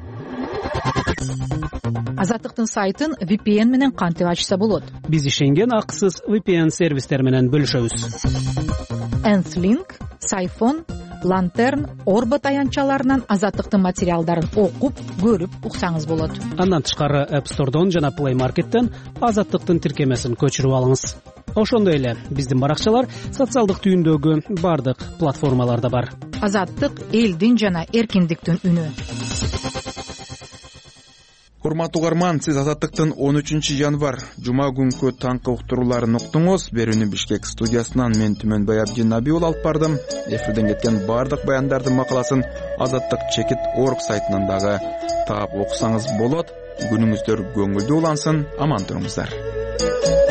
Азаттыктын сайтын VPN менен кантип ачса болот? Биз ишенген акысыз VPN сервистер менен бөлүшөбүз. Nthling, Сайфон, Lantern, Орбо таянчаларынан Азаттыктын материалдарын окуп, көрүп уксаңыз болот. Андан тышкары App Store'дон жана Play Market'тен Азаттыктын тиркемесин көчүрүп алыңыз. Ошондой эле биздин баракчалар социалдык түйүндөгү бардык платформаларда бар. Азаттык элдин жана эркиндиктин үнү. урматтуу угарман, сиз Азаттыктын 13 январь жума күнкү таңкы уктурууларын уктуңуз. Берүүнү Бишкек студиясынан мен Түмөнбай Абдинабий алып бардым. Эфирден кеткен бардык баяндардын макаласын Азаттык чекит org сайтынан дагы таап окусаңыз болот. Күнүңүздөр көңүлдүү улансын, аман туруңуздар.